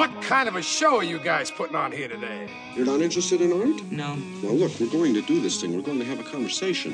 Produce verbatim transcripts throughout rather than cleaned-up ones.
What kind of a show are you guys putting on here today? You're not interested in art? No. Well, look, we're going to do this thing. We're going to have a conversation.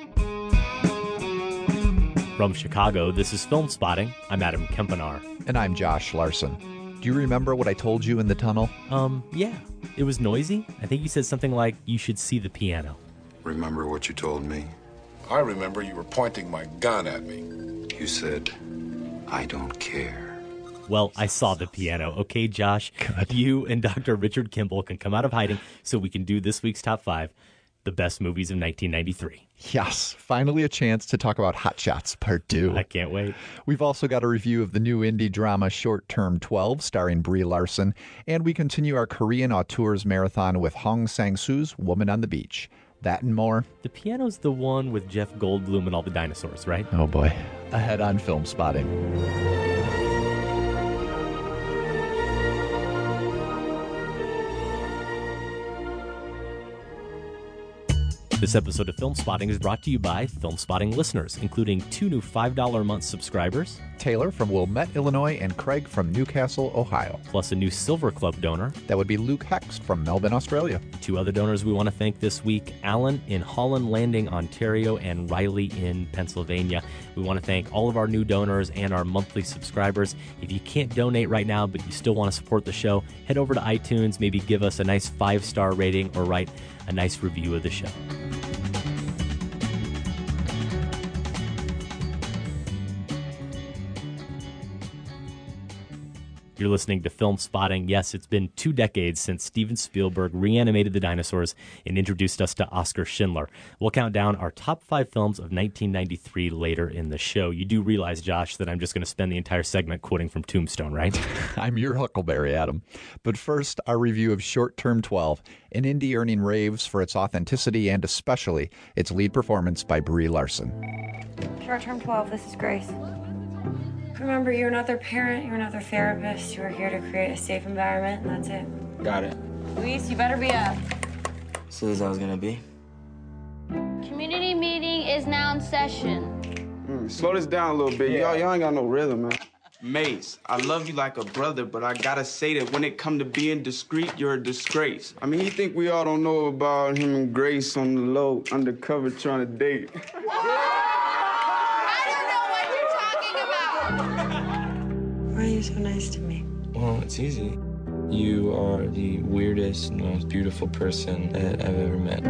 From Chicago, this is Film Spotting. I'm Adam Kempenaar. And I'm Josh Larson. Do you remember what I told you in the tunnel? Um, yeah. It was noisy. I think you said something like, you should see the piano. Remember what you told me? I remember you were pointing my gun at me. You said, I don't care. Well, I saw the piano. Okay, Josh, God. You and Doctor Richard Kimball can come out of hiding so we can do this week's top five, the best movies of nineteen ninety-three. Yes, finally a chance to talk about Hot Shots Part two. I can't wait. We've also got a review of the new indie drama Short Term twelve starring Brie Larson, and we continue our Korean auteurs marathon with Hong Sang-soo's Woman on the Beach. That and more. The piano's the one with Jeff Goldblum and all the dinosaurs, right? Oh boy. Ahead on Film Spotting. This episode of Film Spotting is brought to you by Film Spotting listeners, including two new five dollars a month subscribers, Taylor from Wilmette, Illinois, and Craig from Newcastle, Ohio. Plus a new Silver Club donor. That would be Luke Hext from Melbourne, Australia. Two other donors we want to thank this week, Alan in Holland Landing, Ontario, and Riley in Pennsylvania. We want to thank all of our new donors and our monthly subscribers. If you can't donate right now, but you still want to support the show, head over to iTunes, maybe give us a nice five-star rating or write a nice review of the show. You're listening to Film Spotting. Yes, it's been two decades since Steven Spielberg reanimated the dinosaurs and introduced us to Oskar Schindler. We'll count down our top five films of nineteen ninety-three later in the show. You do realize, Josh, that I'm just going to spend the entire segment quoting from Tombstone, right? I'm your Huckleberry, Adam. But first, our review of Short Term twelve, an indie earning raves for its authenticity and especially its lead performance by Brie Larson. Short Term twelve, this is Grace. Remember, you're not their parent, you're not their therapist. You're here to create a safe environment, and that's it. Got it. Luis, you better be up. So as I was gonna be. Community meeting is now in session. Mm, slow this down a little bit. Yeah. Y'all, y'all ain't got no rhythm, man. Mace, I love you like a brother, but I gotta say that when it come to being discreet, you're a disgrace. I mean, he think we all don't know about him and Grace on the low, undercover trying to date. Why are you so nice to me? Well, it's easy. You are the weirdest, most beautiful person that I've ever met.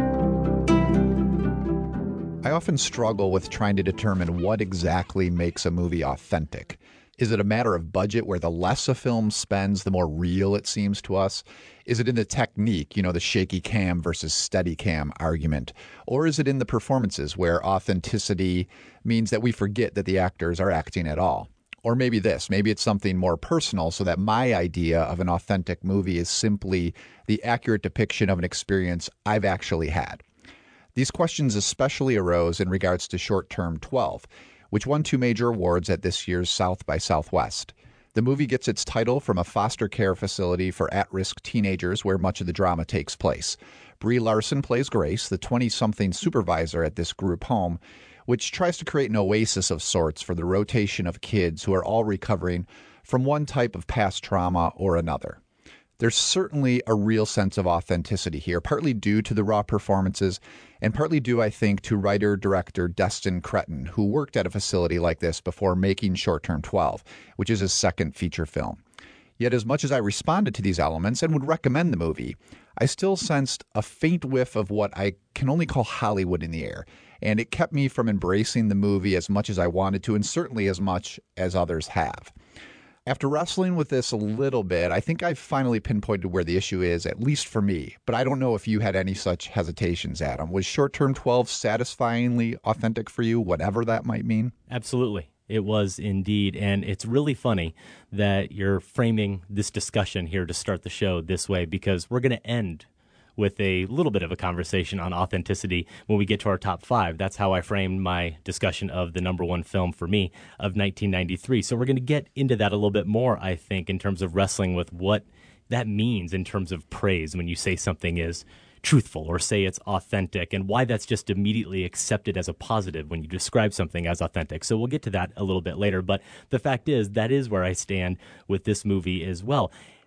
I often struggle with trying to determine what exactly makes a movie authentic. Is it a matter of budget where the less a film spends, the more real it seems to us? Is it in the technique, you know, the shaky cam versus steady cam argument? Or is it in the performances where authenticity means that we forget that the actors are acting at all? Or maybe this, maybe it's something more personal so that my idea of an authentic movie is simply the accurate depiction of an experience I've actually had. These questions especially arose in regards to Short Term twelve, which won two major awards at this year's South by Southwest. The movie gets its title from a foster care facility for at-risk teenagers where much of the drama takes place. Brie Larson plays Grace, the twenty-something supervisor at this group home, which tries to create an oasis of sorts for the rotation of kids who are all recovering from one type of past trauma or another. There's certainly a real sense of authenticity here, partly due to the raw performances, and partly due, I think, to writer-director Destin Cretton, who worked at a facility like this before making Short Term twelve, which is his second feature film. Yet as much as I responded to these elements and would recommend the movie, I still sensed a faint whiff of what I can only call Hollywood in the air, and it kept me from embracing the movie as much as I wanted to, and certainly as much as others have. After wrestling with this a little bit, I think I've finally pinpointed where the issue is, at least for me. But I don't know if you had any such hesitations, Adam. Was Short Term twelve satisfyingly authentic for you, whatever that might mean? Absolutely. It was indeed. And it's really funny that you're framing this discussion here to start the show this way, because we're going to end with a little bit of a conversation on authenticity when we get to our top five. That's how I framed my discussion of the number one film for me of nineteen ninety-three. So we're going to get into that a little bit more, I think, in terms of wrestling with what that means in terms of praise when you say something is truthful or say it's authentic, and why that's just immediately accepted as a positive when you describe something as authentic. So we'll get to that a little bit later. But the fact is, that is where I stand with this movie as well.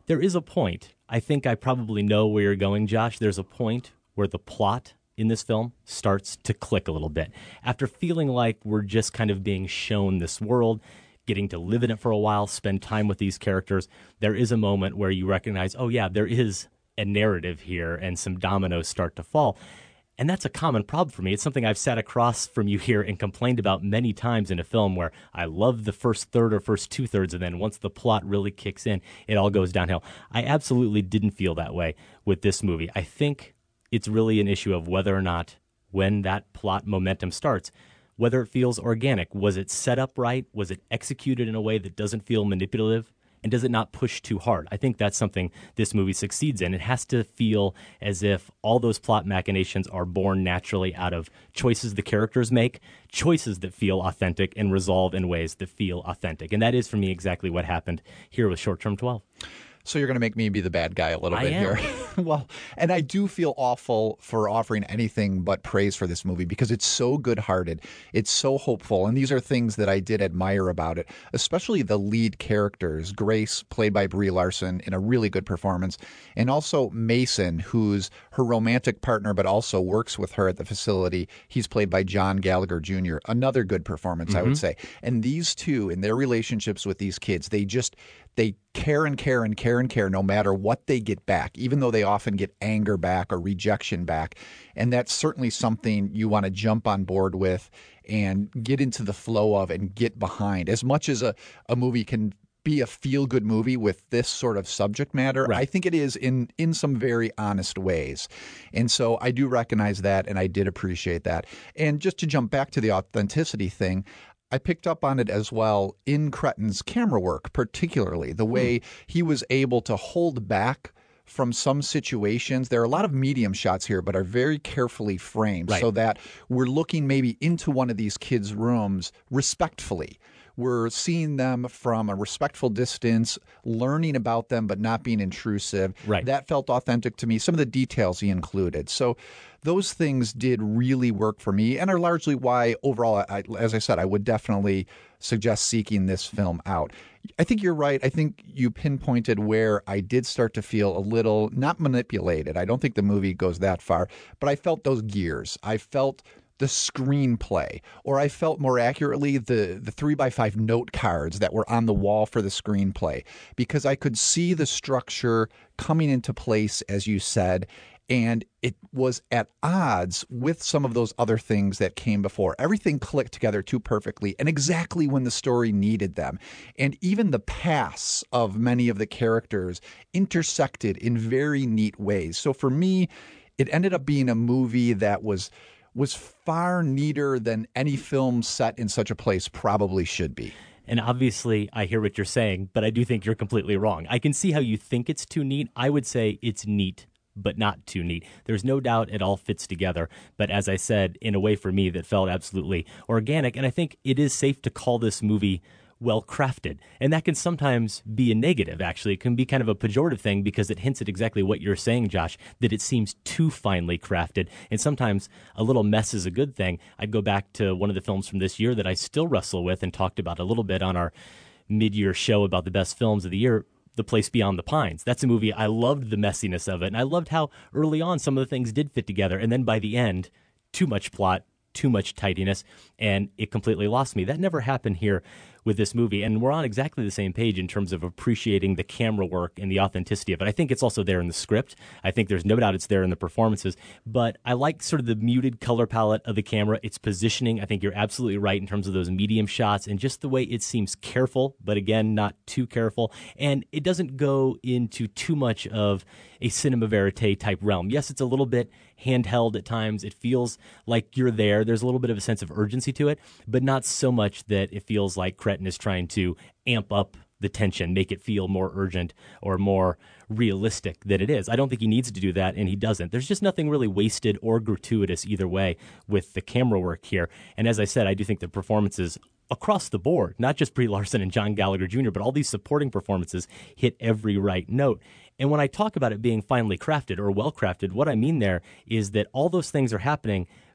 there is a point. I think I probably know where you're going, Josh. There's a point where the plot in this film starts to click a little bit. After feeling like we're just kind of being shown this world, getting to live in it for a while, spend time with these characters, there is a moment where you recognize, oh yeah, there is a narrative here, and some dominoes start to fall. And that's a common problem for me. It's something I've sat across from you here and complained about many times in a film, where I love the first third or first two thirds, and then once the plot really kicks in, it all goes downhill. I absolutely didn't feel that way with this movie. I think it's really an issue of whether or not, when that plot momentum starts, whether it feels organic. Was it set up right? Was it executed in a way that doesn't feel manipulative? And does it not push too hard? I think that's something this movie succeeds in. It has to feel as if all those plot machinations are born naturally out of choices the characters make, choices that feel authentic and resolve in ways that feel authentic. And that is, for me, exactly what happened here with Short Term twelve. So you're going to make me be the bad guy a little I bit am. here. Well, and I do feel awful for offering anything but praise for this movie because it's so good-hearted. It's so hopeful. And these are things that I did admire about it, especially the lead characters. Grace, played by Brie Larson, in a really good performance. And also Mason, who's her romantic partner but also works with her at the facility. He's played by John Gallagher Junior Another good performance, mm-hmm. I would say. And these two, in their relationships with these kids, they just... They care and care and care and care no matter what they get back, even though they often get anger back or rejection back. And that's certainly something you want to jump on board with and get into the flow of and get behind. As much as a, a movie can be a feel-good movie with this sort of subject matter, right. I think it is in, in some very honest ways. And so I do recognize that, and I did appreciate that. And just to jump back to the authenticity thing, I picked up on it as well in Cretton's camera work, particularly the way he was able to hold back from some situations. There are a lot of medium shots here, but are very carefully framed right. so that we're looking maybe into one of these kids' rooms respectfully. We're seeing them from a respectful distance, learning about them, but not being intrusive. Right. That felt authentic to me. Some of the details he included. So those things did really work for me and are largely why overall, I, as I said, I would definitely suggest seeking this film out. I think you're right. I think you pinpointed where I did start to feel a little, not manipulated. I don't think the movie goes that far, but I felt those gears. I felt the screenplay, or I felt more accurately the, the three by five note cards that were on the wall for the screenplay, because I could see the structure coming into place, as you said, and it was at odds with some of those other things that came before. Everything clicked together too perfectly and exactly when the story needed them. And even the paths of many of the characters intersected in very neat ways. So for me, it ended up being a movie that was was far neater than any film set in such a place probably should be. And obviously, I hear what you're saying, but I do think you're completely wrong. I can see how you think it's too neat. I would say it's neat, but not too neat. There's no doubt it all fits together. But as I said, in a way for me that felt absolutely organic. And I think it is safe to call this movie well crafted. And that can sometimes be a negative, actually. It can be kind of a pejorative thing because it hints at exactly what you're saying, Josh, that it seems too finely crafted. And sometimes a little mess is a good thing. I'd go back to one of the films from this year that I still wrestle with and talked about a little bit on our mid-year show about the best films of the year, The Place Beyond the Pines. That's a movie, I loved the messiness of it. And I loved how early on some of the things did fit together. And then by the end, too much plot, too much tidiness, and it completely lost me. That never happened here with this movie, and we're on exactly the same page in terms of appreciating the camera work and the authenticity of it. I think it's also there in the script. I think there's no doubt it's there in the performances, but I like sort of the muted color palette of the camera, its positioning. I think you're absolutely right in terms of those medium shots and just the way it seems careful, but again, not too careful, and it doesn't go into too much of a cinema verite type realm. Yes, it's a little bit handheld at times. It feels like you're there. There's a little bit of a sense of urgency to it, but not so much that it feels like Cretton is trying to amp up the tension, make it feel more urgent or more realistic than it is. I don't think he needs to do that, and he doesn't. There's just nothing really wasted or gratuitous either way with the camera work here. And as I said, I do think the performances across the board, not just Brie Larson and John Gallagher Junior, but all these supporting performances hit every right note. And when I talk about it being finely crafted or well crafted, what I mean there is that all those things are happening,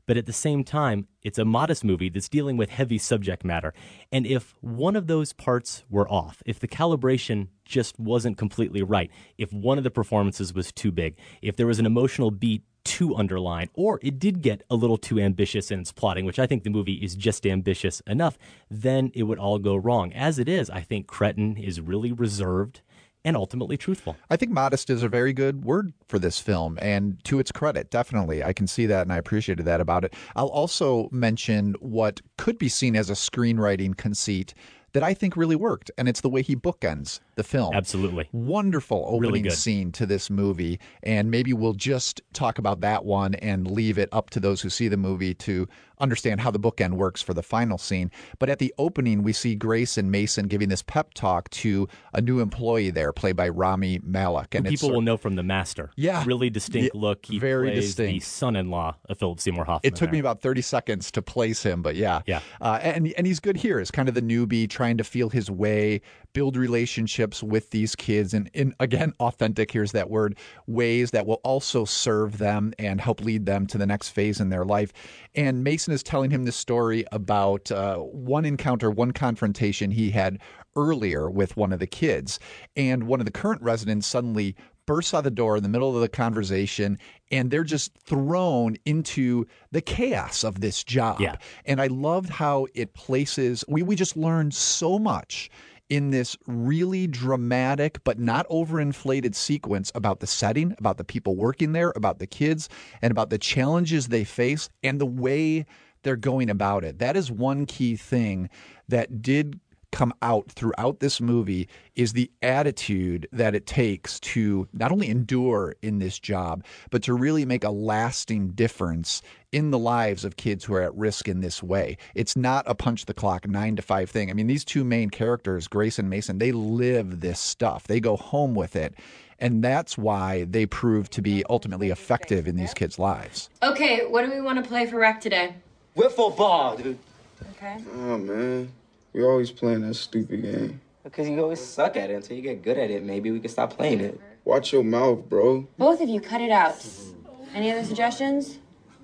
But at the same time, it's a modest movie that's dealing with heavy subject matter. And if one of those parts were off, if the calibration just wasn't completely right, if one of the performances was too big, if there was an emotional beat too underlined, or it did get a little too ambitious in its plotting, which I think the movie is just ambitious enough, then it would all go wrong. As it is, I think Cretton is really reserved and ultimately truthful. I think modest is a very good word for this film, and to its credit, definitely. I can see that, and I appreciated that about it. I'll also mention what could be seen as a screenwriting conceit that I think really worked, and it's the way he bookends the film. Absolutely. Wonderful opening really good. scene to this movie, and maybe we'll just talk about that one and leave it up to those who see the movie to understand how the bookend works for the final scene. But at the opening, we see Grace and Mason giving this pep talk to a new employee there, played by Rami Malek. And Who it's people sort- will know from The Master. Yeah. Really distinct Yeah, look. He very plays distinct. the son-in-law of Philip Seymour Hoffman. It took me there. about thirty seconds to place him, but yeah. Yeah. Uh, and, and he's good here as kind of the newbie trying to feel his way, build relationships with these kids in, in, again, authentic, here's that word, ways that will also serve them and help lead them to the next phase in their life. And Mason is telling him this story about uh, one encounter, one confrontation he had earlier with one of the kids. And one of the current residents suddenly bursts out the door in the middle of the conversation, and they're just thrown into the chaos of this job. Yeah. And I loved how it places, we, we just learned so much in this really dramatic but not overinflated sequence about the setting, about the people working there, about the kids, and about the challenges they face and the way they're going about it. That is one key thing that did come out throughout this movie, is the attitude that it takes to not only endure in this job, but to really make a lasting difference in the lives of kids who are at risk in this way. It's not a punch the clock nine to five thing. I mean, these two main characters, Grace and Mason, they live this stuff. They go home with it. And that's why they prove to be ultimately effective in these kids' lives. Okay, what do we want to play for rec today? Wiffle ball, dude. Okay. Oh, man. We always playing that stupid game. Because you always suck at it until you get good at it. Maybe we can stop playing it. Watch your mouth, bro. Both of you, cut it out. Any other suggestions?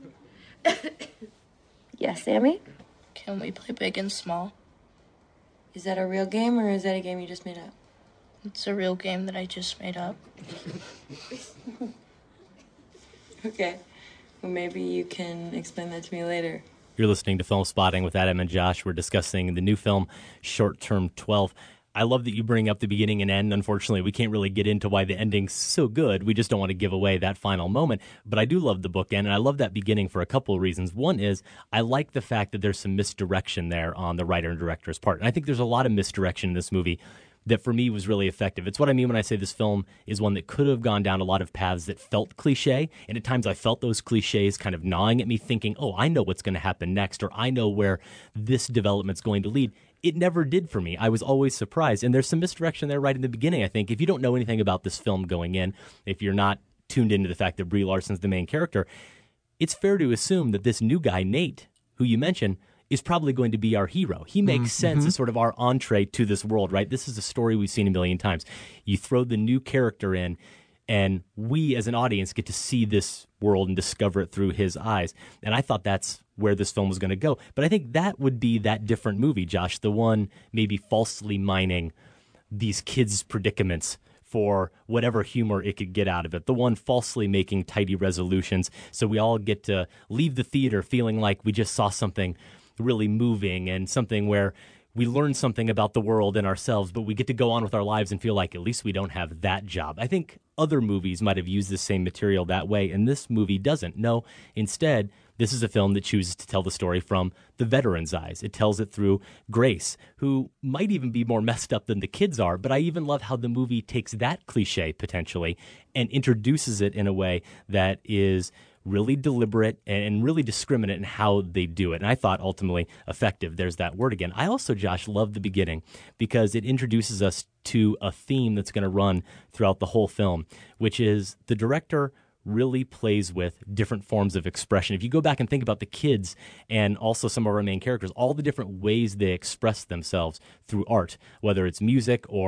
Yes, Sammy? Can we play big and small? Is that a real game or is that a game you just made up? It's a real game that I just made up. Okay. Well, maybe you can explain that to me later. You're listening to Film Spotting with Adam and Josh. We're discussing the new film, Short Term twelve. I love that you bring up the beginning and end. Unfortunately, we can't really get into why the ending's so good. We just don't want to give away that final moment. But I do love the bookend, and I love that beginning for a couple of reasons. One is I like the fact that there's some misdirection there on the writer and director's part. And I think there's a lot of misdirection in this movie that for me was really effective. It's what I mean when I say this film is one that could have gone down a lot of paths that felt cliche, and at times I felt those cliches kind of gnawing at me, thinking, oh, I know what's going to happen next, or I know where this development's going to lead. It never did for me. I was always surprised, and there's some misdirection there right in the beginning, I think. If you don't know anything about this film going in, if you're not tuned into the fact that Brie Larson's the main character, it's fair to assume that this new guy, Nate, who you mentioned, is probably going to be our hero. He makes mm-hmm. sense as sort of our entree to this world, right? This is a story we've seen a million times. You throw the new character in, and we as an audience get to see this world and discover it through his eyes. And I thought that's where this film was going to go. But I think that would be that different movie, Josh, the one maybe falsely mining these kids' predicaments for whatever humor it could get out of it. The one falsely making tidy resolutions so we all get to leave the theater feeling like we just saw something really moving and something where we learn something about the world and ourselves, but we get to go on with our lives and feel like at least we don't have that job. I think other movies might have used the same material that way, and this movie doesn't. No, instead, this is a film that chooses to tell the story from the veteran's eyes. It tells it through Grace, who might even be more messed up than the kids are, but I even love how the movie takes that cliche, potentially, and introduces it in a way that is really deliberate and really discriminate in how they do it. And I thought ultimately effective. There's that word again. I also, Josh, love the beginning because it introduces us to a theme that's going to run throughout the whole film, which is the director really plays with different forms of expression. If you go back and think about the kids and also some of our main characters, all the different ways they express themselves through art, whether it's music or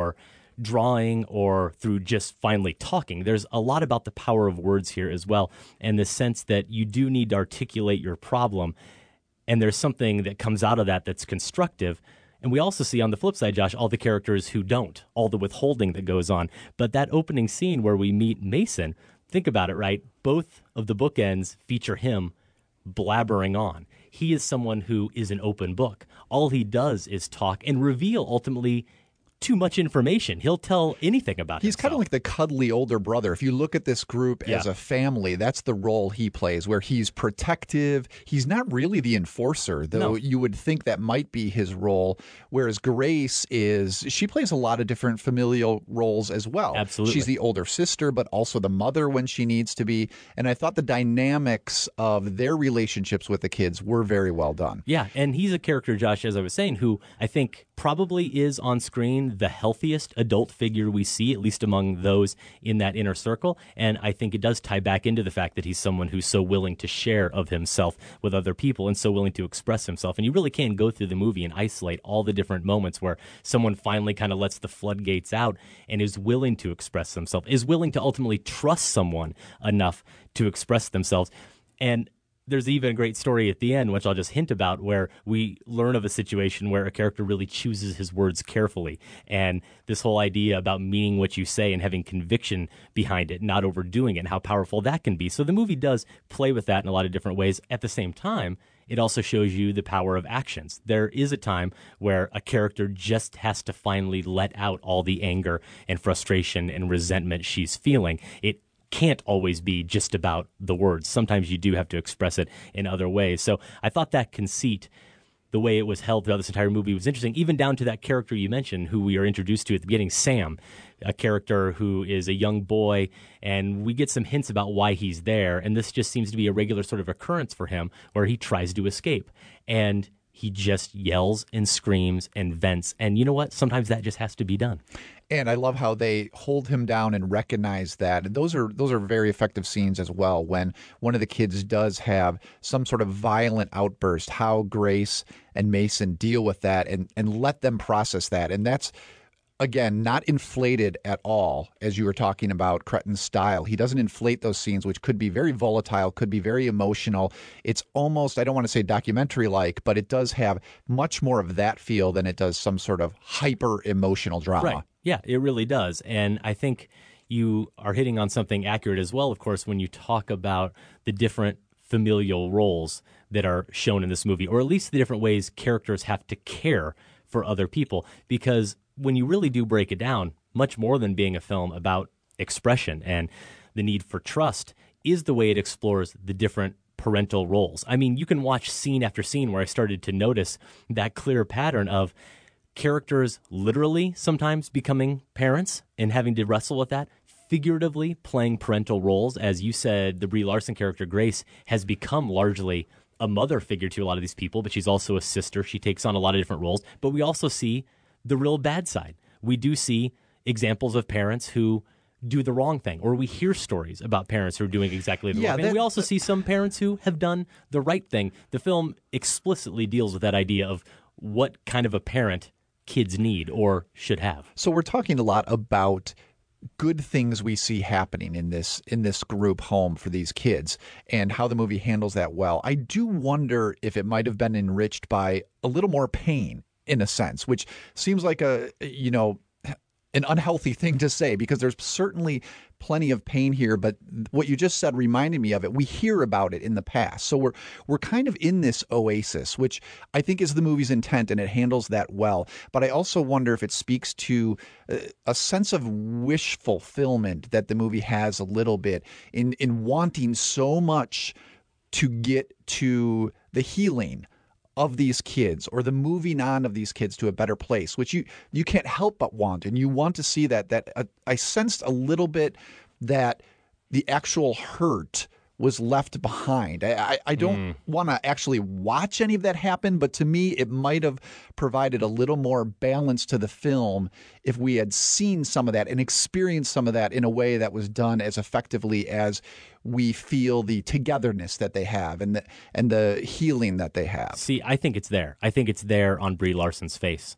drawing or through just finally talking. There's a lot about the power of words here as well, and the sense that you do need to articulate your problem, and there's something that comes out of that that's constructive. And we also see on the flip side, Josh, all the characters who don't, all the withholding that goes on. But that opening scene where we meet Mason, think about it, right? Both of the bookends feature him blabbering on. He is someone who is an open book. All he does is talk and reveal ultimately too much information. He'll tell anything about He's himself. kind of like the cuddly older brother. If you look at this group Yeah. as a family, that's the role he plays, where he's protective. He's not really the enforcer, though No. you would think that might be his role, whereas Grace is, she plays a lot of different familial roles as well. Absolutely. She's the older sister, but also the mother when she needs to be. And I thought the dynamics of their relationships with the kids were very well done. Yeah, and he's a character, Josh, as I was saying, who I think probably is on screen the healthiest adult figure we see, at least among those in that inner circle. And I think it does tie back into the fact that he's someone who's so willing to share of himself with other people and so willing to express himself. And you really can go through the movie and isolate all the different moments where someone finally kind of lets the floodgates out and is willing to express themselves, is willing to ultimately trust someone enough to express themselves. And there's even a great story at the end, which I'll just hint about, where we learn of a situation where a character really chooses his words carefully. And this whole idea about meaning what you say and having conviction behind it, not overdoing it, and how powerful that can be. So the movie does play with that in a lot of different ways. At the same time, it also shows you the power of actions. There is a time where a character just has to finally let out all the anger and frustration and resentment she's feeling. It can't always be just about the words. Sometimes you do have to express it in other ways. So I thought that conceit, the way it was held throughout this entire movie, was interesting, even down to that character you mentioned who we are introduced to at the beginning, Sam, a character who is a young boy, and we get some hints about why he's there. And this just seems to be a regular sort of occurrence for him where he tries to escape. And he just yells and screams and vents. And you know what? Sometimes that just has to be done. And I love how they hold him down and recognize that. And those are those are very effective scenes as well. When one of the kids does have some sort of violent outburst, how Grace and Mason deal with that and, and let them process that. And that's, again, not inflated at all, as you were talking about Cretton's style. He doesn't inflate those scenes, which could be very volatile, could be very emotional. It's almost, I don't want to say documentary-like, but it does have much more of that feel than it does some sort of hyper-emotional drama. Right. Yeah, it really does. And I think you are hitting on something accurate as well, of course, when you talk about the different familial roles that are shown in this movie, or at least the different ways characters have to care for other people. Because when you really do break it down, much more than being a film about expression and the need for trust is the way it explores the different parental roles. I mean, you can watch scene after scene where I started to notice that clear pattern of characters literally sometimes becoming parents and having to wrestle with that, figuratively playing parental roles. As you said, the Brie Larson character, Grace, has become largely a mother figure to a lot of these people, but she's also a sister. She takes on a lot of different roles. But we also see the real bad side. We do see examples of parents who do the wrong thing, or we hear stories about parents who are doing exactly the Yeah, wrong thing. that- We also see some parents who have done the right thing. The film explicitly deals with that idea of what kind of a parent kids need or should have. So we're talking a lot about good things we see happening in this in this group home for these kids and how the movie handles that well. I do wonder if it might have been enriched by a little more pain in a sense, which seems like a, you know, an unhealthy thing to say because there's certainly plenty of pain here. But what you just said reminded me of it. We hear about it in the past. So we're we're kind of in this oasis, which I think is the movie's intent, and it handles that well. But I also wonder if it speaks to a sense of wish fulfillment that the movie has a little bit in, in wanting so much to get to the healing of these kids or the moving on of these kids to a better place, which you you can't help but want. And you want to see that. That uh, I sensed a little bit that the actual hurt was left behind. I, I, I don't mm. want to actually watch any of that happen, but to me, it might have provided a little more balance to the film if we had seen some of that and experienced some of that in a way that was done as effectively as we feel the togetherness that they have and the, and the healing that they have. See, I think it's there. I think it's there on Brie Larson's face.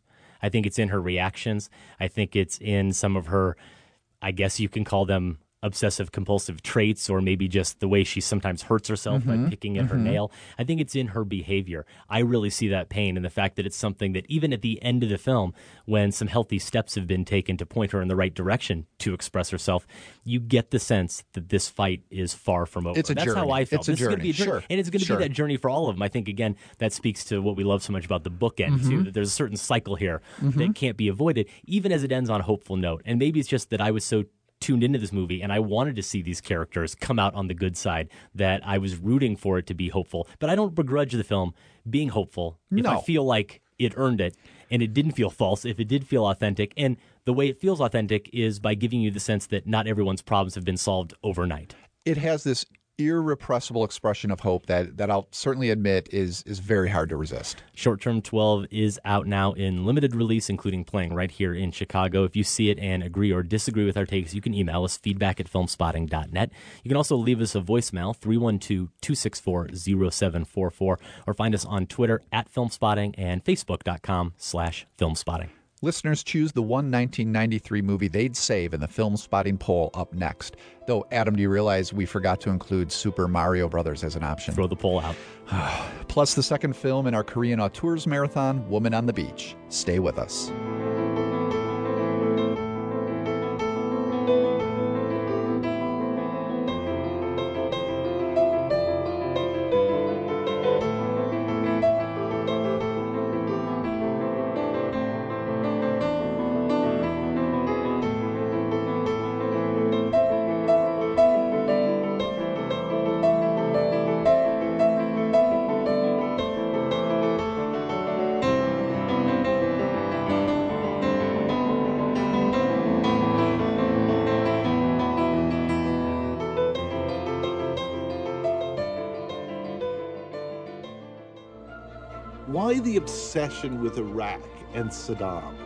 I think it's in her reactions. I think it's in some of her, I guess you can call them obsessive compulsive traits, or maybe just the way she sometimes hurts herself Mm-hmm. by picking at Mm-hmm. her nail. I think it's in her behavior. I really see that pain and the fact that it's something that even at the end of the film, when some healthy steps have been taken to point her in the right direction to express herself, you get the sense that this fight is far from over. It's a That's journey. how I felt. It's a This is gonna journey. be a journey. Sure. And it's going to Sure. be that journey for all of them. I think, again, that speaks to what we love so much about the bookend, Mhm. too, that there's a certain cycle here Mhm. that can't be avoided, even as it ends on a hopeful note. And maybe it's just that I was so tuned into this movie and I wanted to see these characters come out on the good side, that I was rooting for it to be hopeful. But I don't begrudge the film being hopeful if I No. feel like it earned it and it didn't feel false, if it did feel authentic. And the way it feels authentic is by giving you the sense that not everyone's problems have been solved overnight. It has this irrepressible expression of hope that, that I'll certainly admit is is very hard to resist. Short Term twelve is out now in limited release, including playing right here in Chicago. If you see it and agree or disagree with our takes, you can email us, feedback at filmspotting dot net. You can also leave us a voicemail, three one two, two six four, zero seven four four, or find us on Twitter at Filmspotting and facebook.com slash Filmspotting. Listeners choose the one nineteen ninety-three movie they'd save in the Film Spotting poll up next. Though, Adam, do you realize we forgot to include Super Mario Brothers as an option? Throw the poll out. Plus the second film in our Korean Auteurs marathon, Woman on the Beach. Stay with us. Why the obsession with Iraq and Saddam?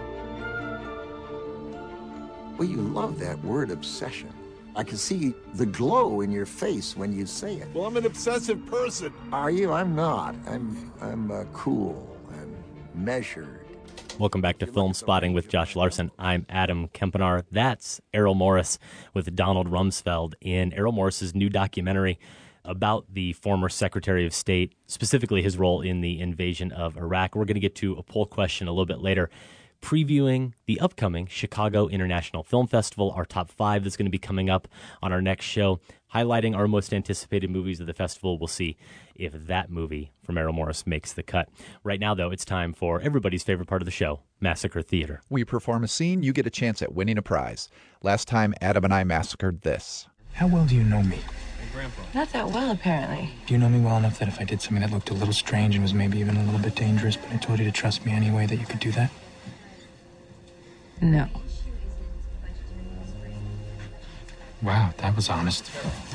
Well, you love that word obsession. I can see the glow in your face when you say it. Well, I'm an obsessive person. Are you? I'm not. I'm I'm uh, cool and measured. Welcome back to Film Spotting with Josh Larson. I'm Adam Kempenaar. That's Errol Morris with Donald Rumsfeld in Errol Morris's new documentary about the former Secretary of State, specifically his role in the invasion of Iraq. We're going to get to a poll question a little bit later, previewing the upcoming Chicago International Film Festival, our top five that's going to be coming up on our next show, highlighting our most anticipated movies of the festival. We'll see if that movie from Errol Morris makes the cut. Right now, though, it's time for everybody's favorite part of the show, Massacre Theater. We perform a scene, you get a chance at winning a prize. Last time, Adam and I massacred this. How well do you know me? Not that well, apparently. Do you know me well enough that if I did something that looked a little strange and was maybe even a little bit dangerous, but I told you to trust me anyway, that you could do that? No. Wow, that was honest.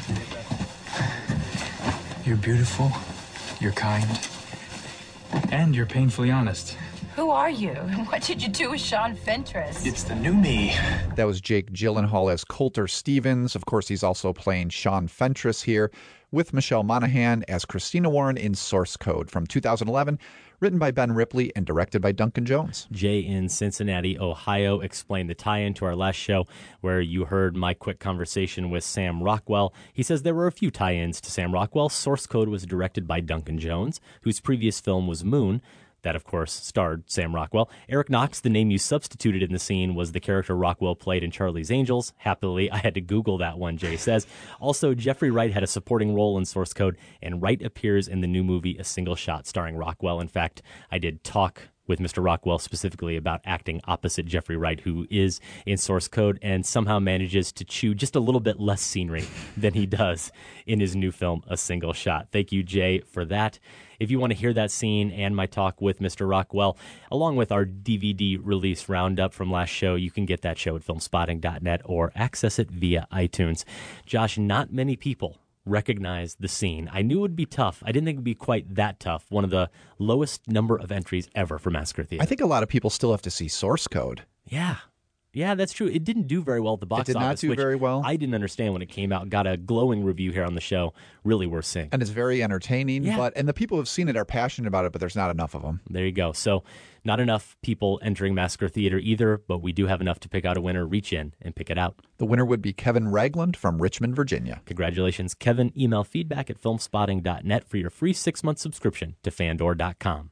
You're beautiful, you're kind, and you're painfully honest. Who are you? And what did you do with Sean Fentress? It's the new me. That was Jake Gyllenhaal as Coulter Stevens. Of course, he's also playing Sean Fentress here, with Michelle Monaghan as Christina Warren in Source Code from two thousand eleven, written by Ben Ripley and directed by Duncan Jones. Jay in Cincinnati, Ohio, explained the tie-in to our last show where you heard my quick conversation with Sam Rockwell. He says there were a few tie-ins to Sam Rockwell. Source Code was directed by Duncan Jones, whose previous film was Moon. That, of course, starred Sam Rockwell. Eric Knox, the name you substituted in the scene, was the character Rockwell played in Charlie's Angels. Happily, I had to Google that one, Jay says. Also, Jeffrey Wright had a supporting role in Source Code, and Wright appears in the new movie A Single Shot, starring Rockwell. In fact, I did talk with Mister Rockwell specifically about acting opposite Jeffrey Wright, who is in Source Code and somehow manages to chew just a little bit less scenery than he does in his new film, A Single Shot. Thank you, Jay, for that. If you want to hear that scene and my talk with Mister Rockwell, along with our D V D release roundup from last show, you can get that show at filmspotting dot net or access it via iTunes. Josh, not many people recognize the scene. I knew it would be tough. I didn't think it would be quite that tough. One of the lowest number of entries ever for Massacre Theater. I think a lot of people still have to see Source Code. Yeah. Yeah, that's true. It didn't do very well at the box It did not office. do which very well. I didn't understand when it came out. Got a glowing review here on the show. Really worth seeing. And it's very entertaining, Yeah. but and the people who have seen it are passionate about it, but there's not enough of them. There you go. So not enough people entering Massacre Theater either, but we do have enough to pick out a winner. Reach in and pick it out. The winner would be Kevin Ragland from Richmond, Virginia. Congratulations, Kevin. Email feedback at filmspotting dot net for your free six-month subscription to fandor dot com.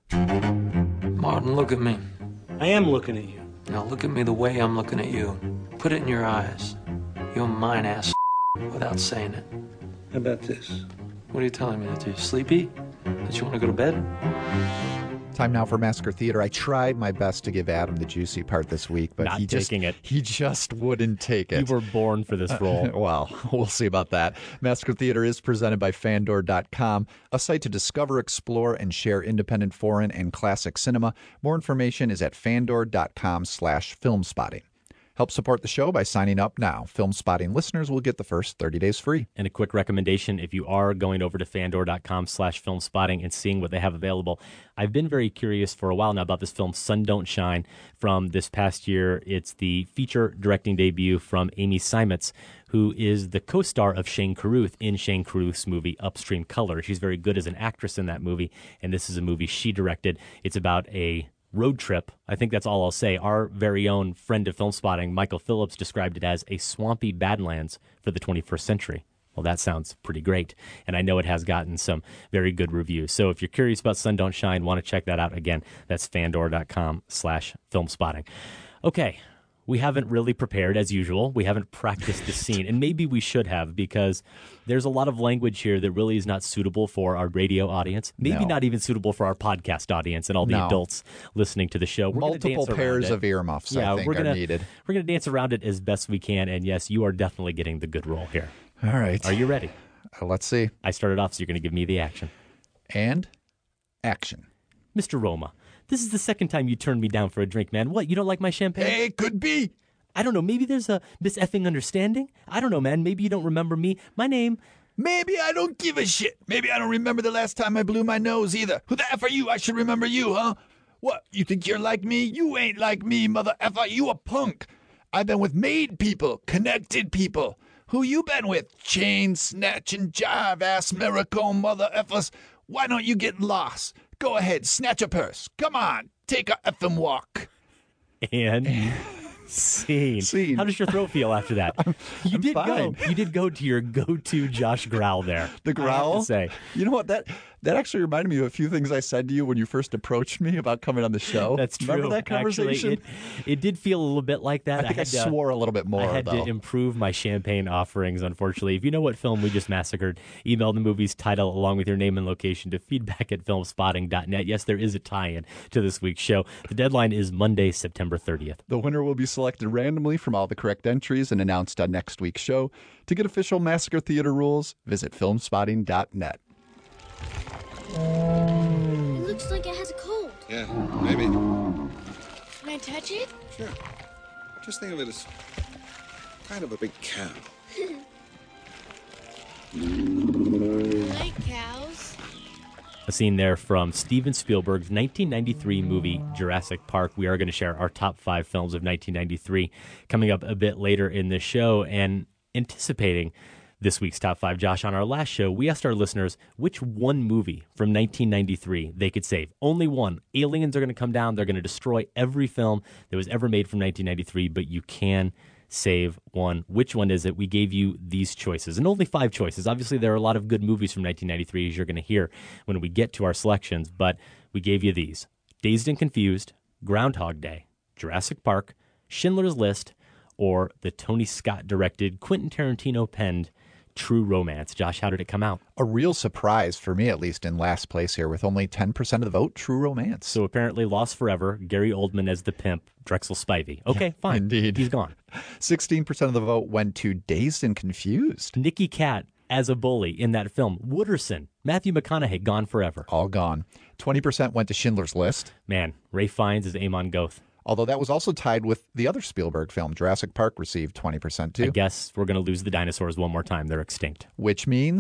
Martin, look at me. I am looking at you. Now look at me the way I'm looking at you. Put it in your eyes. You're mine, ass, without saying it. How about this? What are you telling me to do? Sleepy? That you want to go to bed? Time now for Massacre Theater. I tried my best to give Adam the juicy part this week, but Not he just taking it. he just wouldn't take it. You were born for this role. Well, we'll see about that. Massacre Theater is presented by fandor dot com, a site to discover, explore, and share independent foreign and classic cinema. More information is at fandor dot com slash filmspotting. Help support the show by signing up now. Film Spotting listeners will get the first thirty days free. And a quick recommendation, if you are going over to fandor dot com slash filmspotting and seeing what they have available, I've been very curious for a while now about this film, Sun Don't Shine, from this past year. It's the feature directing debut from Amy Seimetz, who is the co-star of Shane Carruth in Shane Carruth's movie Upstream Color. She's very good as an actress in that movie, and this is a movie she directed. It's about a road trip. I think that's all I'll say. Our very own friend of Film Spotting, Michael Phillips, described it as a swampy Badlands for the twenty-first century. Well, that sounds pretty great, and I know it has gotten some very good reviews. So if you're curious about Sun Don't Shine, want to check that out, again, that's fandor dot com slash filmspotting. Okay, we haven't really prepared, as usual. We haven't practiced the scene, and maybe we should have, because there's a lot of language here that really is not suitable for our radio audience, maybe No. not even suitable for our podcast audience and all the No. adults listening to the show. We're gonna Multiple dance around pairs it. of earmuffs, yeah, I think, we're are gonna, needed. We're going to dance around it as best we can, and yes, you are definitely getting the good role here. All right. Are you ready? Uh, let's see. I started off, so you're going to give me the action. And action. Mister Roma, this is the second time you turned me down for a drink, man. What, you don't like my champagne? Hey, it could be. I don't know. Maybe there's a mis-effing understanding? I don't know, man. Maybe you don't remember me. My name... Maybe I don't give a shit. Maybe I don't remember the last time I blew my nose either. Who the F are you? I should remember you, huh? What, you think you're like me? You ain't like me, mother effer. You a punk. I've been with made people, connected people. Who you been with? Chain snatching jive ass miracle mother effers. Why don't you get lost? Go ahead, snatch a purse. Come on, take a effing walk. And... Scene. Scene. How does your throat feel after that? You I'm did fine. go. You did go to your go-to Josh growl there. The I have growl? to say. You know what? That that actually reminded me of a few things I said to you when you first approached me about coming on the show. That's true. Remember that conversation? Actually, it, it did feel a little bit like that. I think I, had to, swore a little bit more, I had though. to improve my champagne offerings, unfortunately. If you know what film we just massacred, email the movie's title along with your name and location to feedback at filmspotting dot net. Yes, there is a tie-in to this week's show. The deadline is Monday, September thirtieth. The winner will be selected randomly from all the correct entries and announced on next week's show. To get official Massacre Theater rules, visit filmspotting dot net. It looks like it has a cold. Yeah, maybe. Can I touch it? Sure. Just think of it as kind of a big cow. I like cows. A scene there from Steven Spielberg's nineteen ninety-three movie Jurassic Park. We are going to share our top five films of nineteen ninety-three coming up a bit later in the show. And anticipating this week's top five, Josh, on our last show, we asked our listeners which one movie from nineteen ninety-three they could save. Only one. Aliens are going to come down. They're going to destroy every film that was ever made from nineteen ninety-three, but you can save one. Which one is it? We gave you these choices, and only five choices. Obviously, there are a lot of good movies from nineteen ninety-three, as you're going to hear when we get to our selections, but we gave you these: Dazed and Confused, Groundhog Day, Jurassic Park, Schindler's List, or the Tony Scott-directed, Quentin Tarantino-penned True Romance. Josh, how did it come out? A real surprise, for me at least, in last place here, with only ten percent of the vote, True Romance. So apparently Lost Forever, Gary Oldman as the pimp, Drexel Spivey. Okay, Yeah, fine. indeed. He's gone. sixteen percent of the vote went to Dazed and Confused. Nicky Katt as a bully in that film. Wooderson, Matthew McConaughey, gone forever. All gone. twenty percent went to Schindler's List. Man, Ray Fiennes as Amon Goth. Although that was also tied with the other Spielberg film, Jurassic Park received twenty percent too. I guess we're going to lose the dinosaurs one more time. They're extinct. Which means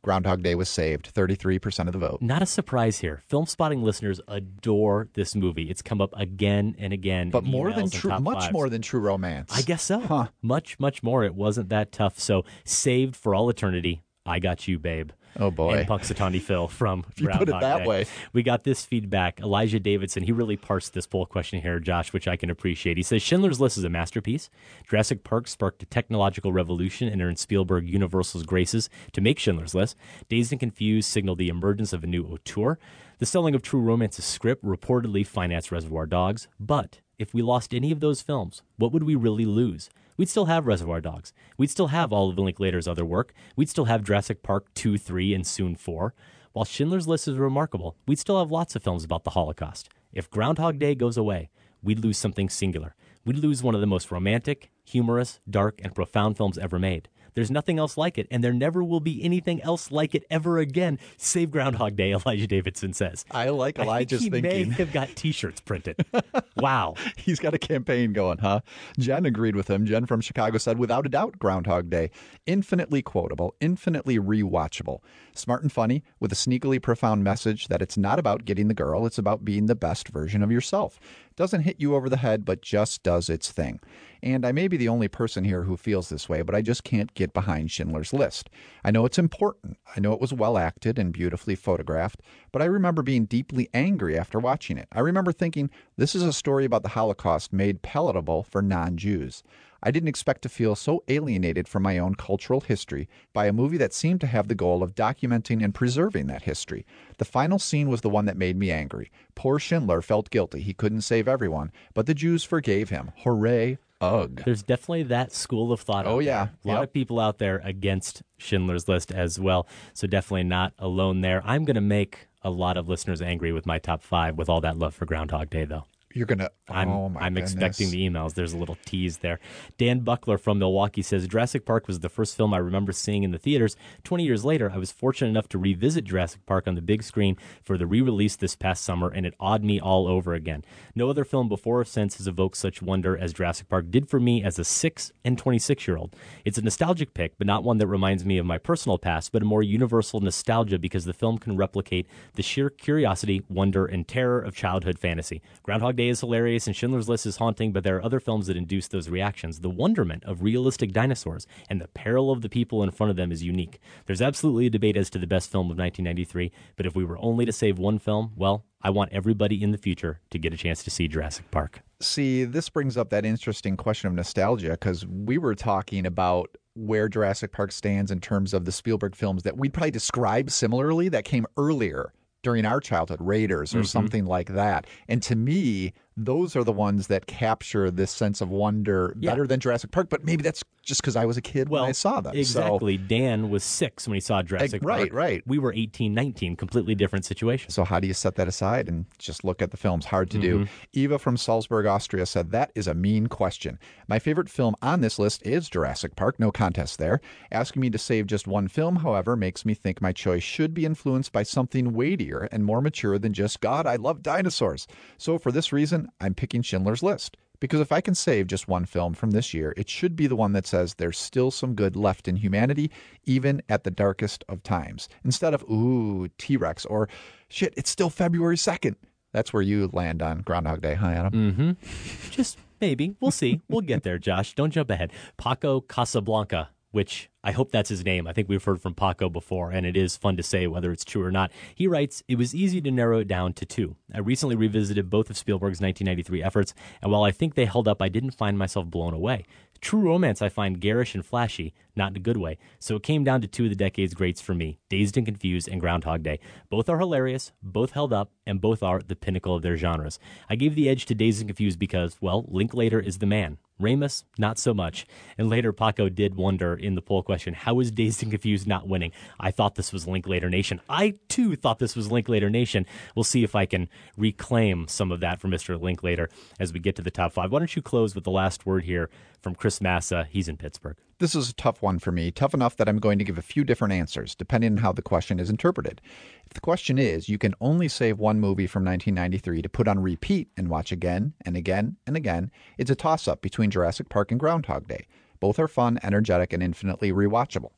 Groundhog Day was saved, thirty-three percent of the vote. Not a surprise here. Film Spotting listeners adore this movie. It's come up again and again. But in more emails than and true, top much fives. more than True Romance. I guess so. Huh. Much, much more. It wasn't that tough. So saved for all eternity. I got you, babe. Oh, boy. And Punxsutawney Phil from If you put it Groundhog that Day. way. We got this feedback. Elijah Davidson, he really parsed this poll question here, Josh, which I can appreciate. He says, Schindler's List is a masterpiece. Jurassic Park sparked a technological revolution and earned Spielberg Universal's graces to make Schindler's List. Dazed and Confused signaled the emergence of a new auteur. The selling of True Romance's script reportedly financed Reservoir Dogs. But if we lost any of those films, what would we really lose? We'd still have Reservoir Dogs. We'd still have all of Linklater's other work. We'd still have Jurassic Park two, three, and soon four. While Schindler's List is remarkable, we'd still have lots of films about the Holocaust. If Groundhog Day goes away, we'd lose something singular. We'd lose one of the most romantic, humorous, dark, and profound films ever made. There's nothing else like it, and there never will be anything else like it ever again. Save Groundhog Day, Elijah Davidson says. I like Elijah's I think he thinking. may have got T-shirts printed. Wow. He's got a campaign going, huh? Jen agreed with him. Jen from Chicago said, without a doubt, Groundhog Day. Infinitely quotable, infinitely rewatchable. Smart and funny, with a sneakily profound message that it's not about getting the girl, it's about being the best version of yourself. Doesn't hit you over the head, but just does its thing. And I may be the only person here who feels this way, but I just can't get behind Schindler's List. I know it's important. I know it was well acted and beautifully photographed, but I remember being deeply angry after watching it. I remember thinking, this is a story about the Holocaust made palatable for non-Jews. I didn't expect to feel so alienated from my own cultural history by a movie that seemed to have the goal of documenting and preserving that history. The final scene was the one that made me angry. Poor Schindler felt guilty. He couldn't save everyone, but the Jews forgave him. Hooray. Ugh. There's definitely that school of thought. Oh, out yeah. there. A lot Yep. of people out there against Schindler's List as well. So definitely not alone there. I'm going to make a lot of listeners angry with my top five with all that love for Groundhog Day, though. You're going to, I'm, oh my I'm goodness. expecting the emails. There's a little tease there. Dan Buckler from Milwaukee says, Jurassic Park was the first film I remember seeing in the theaters. twenty years later, I was fortunate enough to revisit Jurassic Park on the big screen for the re-release this past summer, and it awed me all over again. No other film before or since has evoked such wonder as Jurassic Park did for me as a six and twenty-six-year-old. It's a nostalgic pick, but not one that reminds me of my personal past, but a more universal nostalgia because the film can replicate the sheer curiosity, wonder, and terror of childhood fantasy. Groundhog Day is hilarious, and Schindler's List is haunting, but there are other films that induce those reactions. The wonderment of realistic dinosaurs and the peril of the people in front of them is unique. There's absolutely a debate as to the best film of nineteen ninety-three, but if we were only to save one film, well, I want everybody in the future to get a chance to see Jurassic Park. See, this brings up that interesting question of nostalgia because we were talking about where Jurassic Park stands in terms of the Spielberg films that we'd probably describe similarly that came earlier during our childhood, Raiders or Mm-hmm. something like that. And to me, those are the ones that capture this sense of wonder Yeah. better than Jurassic Park. But maybe that's just because I was a kid Well, when I saw them. exactly. Dan was six when he saw Jurassic Like, Park. right, right. We were eighteen, nineteen, completely different situation. So how do you set that aside and just look at the films? Hard to do. Mhm. Eva from Salzburg, Austria said, that is a mean question. My favorite film on this list is Jurassic Park. No contest there. Asking me to save just one film, however, makes me think my choice should be influenced by something weightier and more mature than just, God, I love dinosaurs. So for this reason, I'm picking Schindler's List. Because if I can save just one film from this year, it should be the one that says there's still some good left in humanity, even at the darkest of times. Instead of, ooh, T-Rex, or shit, it's still February second. That's where you land on Groundhog Day, huh, Adam? Mm-hmm. Just maybe. We'll see. We'll get there, Josh. Don't jump ahead. Paco Casablanca, which I hope that's his name. I think we've heard from Paco before, and it is fun to say whether it's true or not. He writes, it was easy to narrow it down to two. I recently revisited both of Spielberg's nineteen ninety-three efforts, and while I think they held up, I didn't find myself blown away. True Romance I find garish and flashy, not in a good way. So it came down to two of the decade's greats for me, Dazed and Confused and Groundhog Day. Both are hilarious, both held up, and both are the pinnacle of their genres. I gave the edge to Dazed and Confused because, well, Linklater is the man. Ramis, not so much. And later, Paco did wonder in the poll question, how is Dazed and Confused not winning? I thought this was Linklater Nation. I, too, thought this was Linklater Nation. We'll see if I can reclaim some of that from Mister Linklater as we get to the top five. Why don't you close with the last word here from Chris Massa? He's in Pittsburgh. This is a tough one for me, tough enough that I'm going to give a few different answers, depending on how the question is interpreted. If the question is, you can only save one movie from nineteen ninety-three to put on repeat and watch again and again and again, it's a toss-up between Jurassic Park and Groundhog Day. Both are fun, energetic, and infinitely rewatchable. If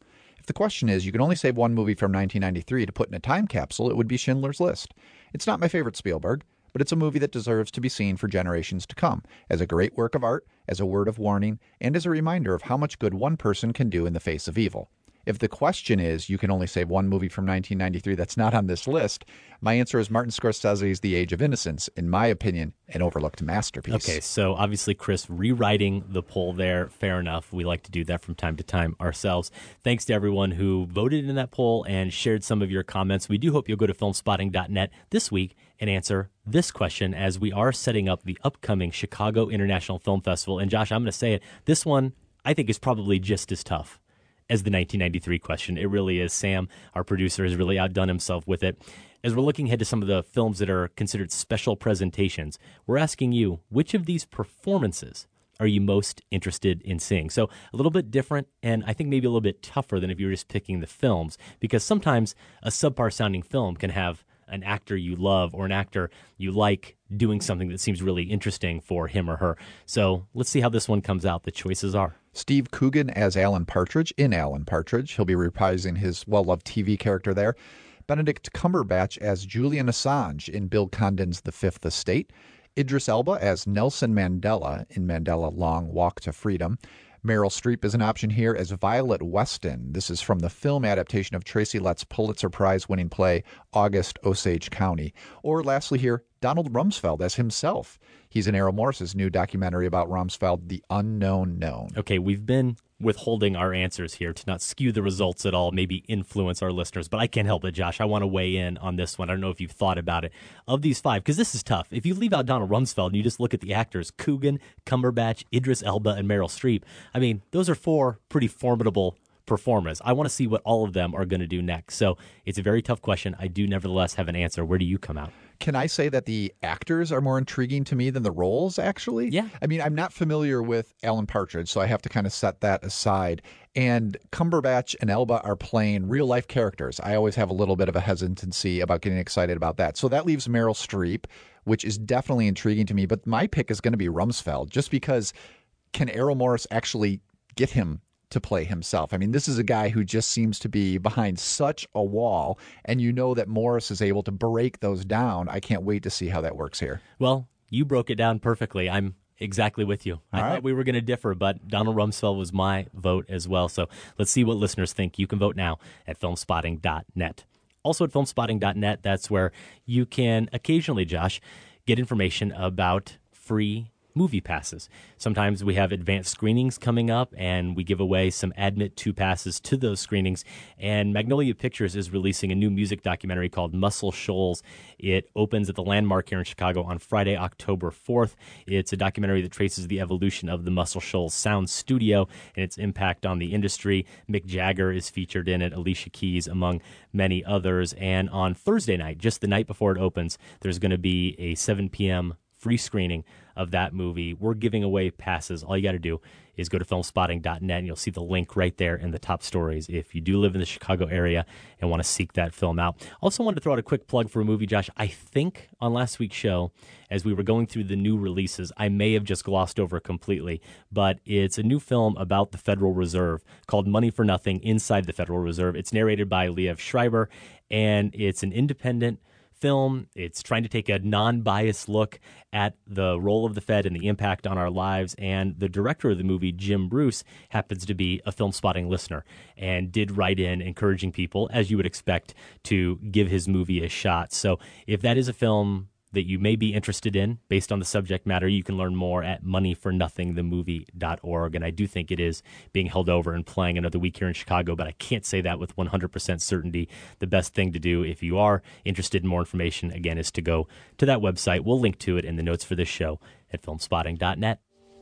If the question is, you can only save one movie from nineteen ninety-three to put in a time capsule, it would be Schindler's List. It's not my favorite Spielberg, but it's a movie that deserves to be seen for generations to come, as a great work of art, as a word of warning, and as a reminder of how much good one person can do in the face of evil. If the question is, you can only save one movie from nineteen ninety-three that's not on this list, my answer is Martin Scorsese's The Age of Innocence, in my opinion, an overlooked masterpiece. Okay, so obviously, Chris, rewriting the poll there, fair enough. We like to do that from time to time ourselves. Thanks to everyone who voted in that poll and shared some of your comments. We do hope you'll go to film spotting dot net this week and answer this question, as we are setting up the upcoming Chicago International Film Festival. And Josh, I'm going to say it, this one I think is probably just as tough as the nineteen ninety-three question. It really is. Sam, our producer, has really outdone himself with it. As we're looking ahead to some of the films that are considered special presentations, we're asking you, which of these performances are you most interested in seeing? So a little bit different, and I think maybe a little bit tougher than if you were just picking the films, because sometimes a subpar-sounding film can have an actor you love or an actor you like doing something that seems really interesting for him or her. So let's see how this one comes out. The choices are Steve Coogan as Alan Partridge in Alan Partridge. He'll be reprising his well-loved T V character there. Benedict Cumberbatch as Julian Assange in Bill Condon's The Fifth Estate. Idris Elba as Nelson Mandela in Mandela Long Walk to Freedom. Meryl Streep is an option here as Violet Weston. This is from the film adaptation of Tracy Letts' Pulitzer Prize-winning play, August Osage County. Or lastly here, Donald Rumsfeld as himself. He's in Errol Morris's new documentary about Rumsfeld, The Unknown Known. Okay, we've been withholding our answers here to not skew the results at all, maybe influence our listeners, but I can't help it, Josh. I want to weigh in on this one. I don't know if you've thought about it. Of these five, because this is tough. If you leave out Donald Rumsfeld and you just look at the actors, Coogan, Cumberbatch, Idris Elba, and Meryl Streep, I mean, those are four pretty formidable performers. I want to see what all of them are going to do next. So it's a very tough question. I do nevertheless have an answer. Where do you come out? Can I say that the actors are more intriguing to me than the roles, actually? Yeah. I mean, I'm not familiar with Alan Partridge, so I have to kind of set that aside. And Cumberbatch and Elba are playing real-life characters. I always have a little bit of a hesitancy about getting excited about that. So that leaves Meryl Streep, which is definitely intriguing to me. But my pick is going to be Rumsfeld, just because can Errol Morris actually get him to play himself? I mean, this is a guy who just seems to be behind such a wall, and you know that Morris is able to break those down. I can't wait to see how that works here. Well, you broke it down perfectly. I'm exactly with you. I All thought right. we were going to differ, but Donald Rumsfeld was my vote as well. So let's see what listeners think. You can vote now at film spotting dot net. Also at film spotting dot net, that's where you can occasionally, Josh, get information about free movie passes. Sometimes we have advanced screenings coming up, and we give away some Admit two passes to those screenings. And Magnolia Pictures is releasing a new music documentary called Muscle Shoals. It opens at the Landmark here in Chicago on Friday, October fourth. It's a documentary that traces the evolution of the Muscle Shoals sound studio and its impact on the industry. Mick Jagger is featured in it, Alicia Keys, among many others. And on Thursday night, just the night before it opens, there's going to be a seven p.m. free screening of that movie. We're giving away passes. All you got to do is go to film spotting dot net, and you'll see the link right there in the top stories if you do live in the Chicago area and want to seek that film out. Also wanted to throw out a quick plug for a movie, Josh. I think on last week's show, as we were going through the new releases, I may have just glossed over completely, but it's a new film about the Federal Reserve called Money for Nothing Inside the Federal Reserve. It's narrated by Liev Schreiber, and it's an independent film. It's trying to take a non-biased look at the role of the Fed and the impact on our lives. And the director of the movie, Jim Bruce, happens to be a Film Spotting listener and did write in encouraging people, as you would expect, to give his movie a shot. So if that is a film that you may be interested in based on the subject matter, you can learn more at money for nothing the movie dot org. And I do think it is being held over and playing another week here in Chicago, but I can't say that with one hundred percent certainty. The best thing to do if you are interested in more information, again, is to go to that website. We'll link to it in the notes for this show at film spotting dot net.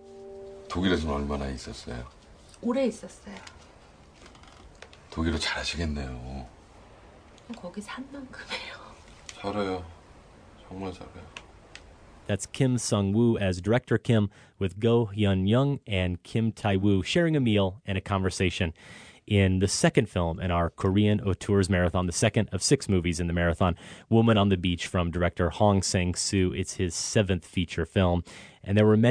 독일에서는 얼마나 있었어요? 오래 있었어요. 독일어 잘하시겠네요. 거기 산 만큼이에요. 잘해요. 정말 잘해요. That's Kim Sung-woo as Director Kim, with Go Hyun-young and Kim Tae-woo sharing a meal and a conversation in the second film in our Korean Auteurs Marathon, the second of six movies in the marathon, Woman on the Beach from director Hong Sang-soo. It's his seventh feature film, and there were many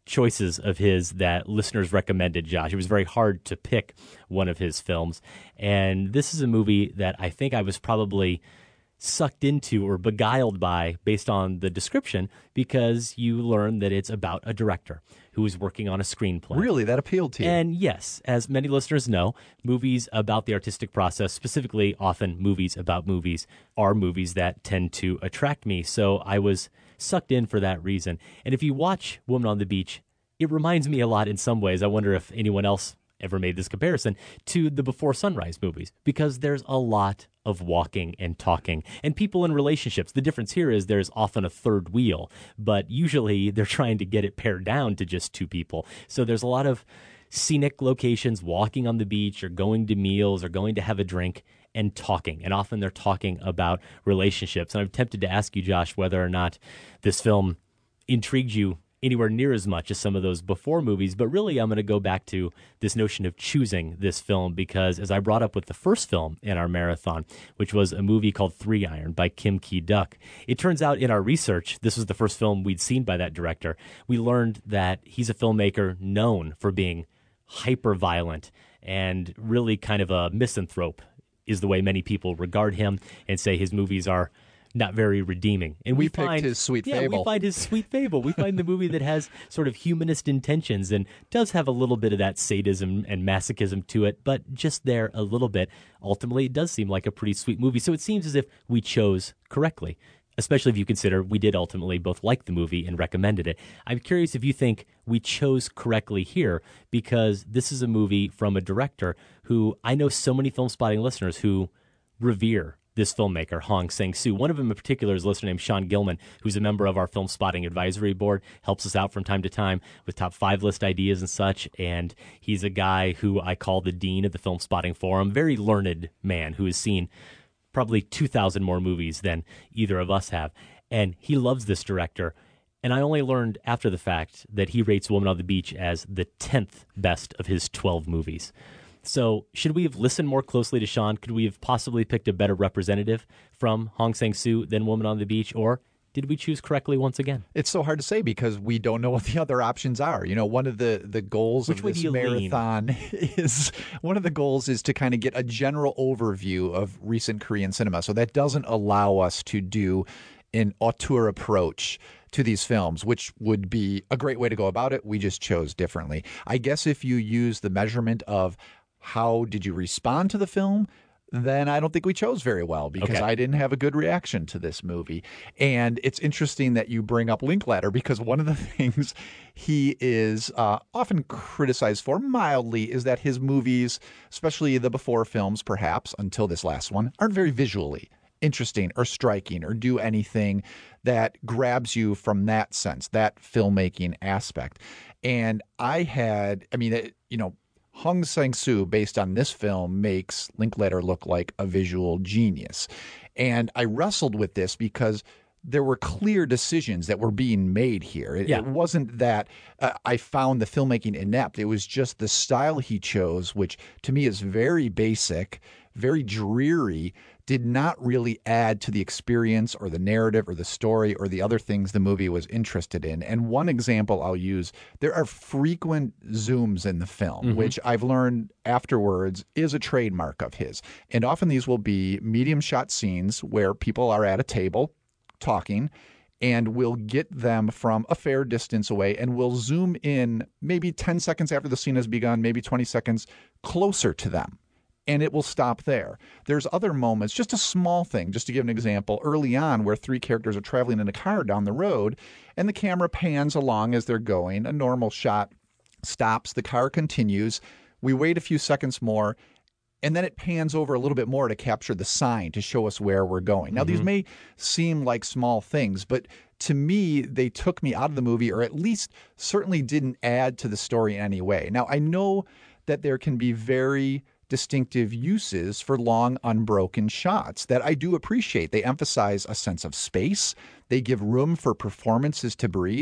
choices of his that listeners recommended, Josh. It was very hard to pick one of his films. And this is a movie that I think I was probably sucked into or beguiled by based on the description, because you learn that it's about a director who is working on a screenplay. Really? That appealed to you? And yes, as many listeners know, movies about the artistic process, specifically often movies about movies, are movies that tend to attract me. So I was sucked in for that reason. And if you watch Woman on the Beach, it reminds me a lot in some ways. I wonder if anyone else ever made this comparison to the Before Sunrise movies, because there's a lot of walking and talking and people in relationships. The difference here is there's often a third wheel, but usually they're trying to get it pared down to just two people. So there's a lot of scenic locations, walking on the beach or going to meals or going to have a drink and talking. And often they're talking about relationships. And I'm tempted to ask you, Josh, whether or not this film intrigued you anywhere near as much as some of those before movies. But really, I'm going to go back to this notion of choosing this film, because as I brought up with the first film in our marathon, which was a movie called Three Iron by Kim Ki-duk, it turns out in our research, this was the first film we'd seen by that director. We learned that he's a filmmaker known for being hyper-violent and really kind of a misanthrope, is the way many people regard him, and say his movies are not very redeeming. And we, we picked find his Sweet yeah, Fable. we find his Sweet Fable. We find the movie that has sort of humanist intentions and does have a little bit of that sadism and masochism to it, but just there a little bit. Ultimately, it does seem like a pretty sweet movie. So it seems as if we chose correctly, especially if you consider we did ultimately both like the movie and recommended it. I'm curious if you think we chose correctly here, because this is a movie from a director who I know so many Film Spotting listeners who revere this filmmaker, Hong Sang-soo. One of them in particular is a listener named Sean Gilman, who's a member of our Film Spotting Advisory Board, helps us out from time to time with top five list ideas and such. And he's a guy who I call the dean of the Film Spotting Forum, very learned man who has seen probably two thousand more movies than either of us have. And he loves this director. And I only learned after the fact that he rates Woman on the Beach as the tenth best of his twelve movies. So should we have listened more closely to Sean? Could we have possibly picked a better representative from Hong Sang-soo than Woman on the Beach? Or did we choose correctly once again? It's so hard to say because we don't know what the other options are. You know, one of the, the goals Which of way this do you marathon lean? is one of the goals is to kind of get a general overview of recent Korean cinema. So that doesn't allow us to do an auteur approach to these films, which would be a great way to go about it. We just chose differently. I guess if you use the measurement of how did you respond to the film, then I don't think we chose very well, because Okay. I didn't have a good reaction to this movie. And it's interesting that you bring up Linklater, because one of the things he is uh, often criticized for mildly is that his movies, especially the before films perhaps, until this last one, aren't very visually interesting or striking or do anything that grabs you from that sense, that filmmaking aspect. And I had, I mean, it, you know, Hong Sang-soo, based on this film, makes Linklater look like a visual genius. And I wrestled with this because there were clear decisions that were being made here. It, Yeah. it wasn't that uh, I found the filmmaking inept. It was just the style he chose, which to me is very basic, very dreary, did not really add to the experience or the narrative or the story or the other things the movie was interested in. And one example I'll use, there are frequent zooms in the film, Mhm. which I've learned afterwards is a trademark of his. And often these will be medium shot scenes where people are at a table talking, and we'll get them from a fair distance away, and we'll zoom in maybe ten seconds after the scene has begun, maybe twenty seconds closer to them. And it will stop there. There's other moments, just a small thing, just to give an example, early on where three characters are traveling in a car down the road and the camera pans along as they're going. A normal shot stops, the car continues. We wait a few seconds more, and then it pans over a little bit more to capture the sign to show us where we're going. Now, Mhm. these may seem like small things, but to me, they took me out of the movie, or at least certainly didn't add to the story in any way. Now, I know that there can be very distinctive uses for long, unbroken shots that I do appreciate. They emphasize a sense of space. They give room for performances to breathe.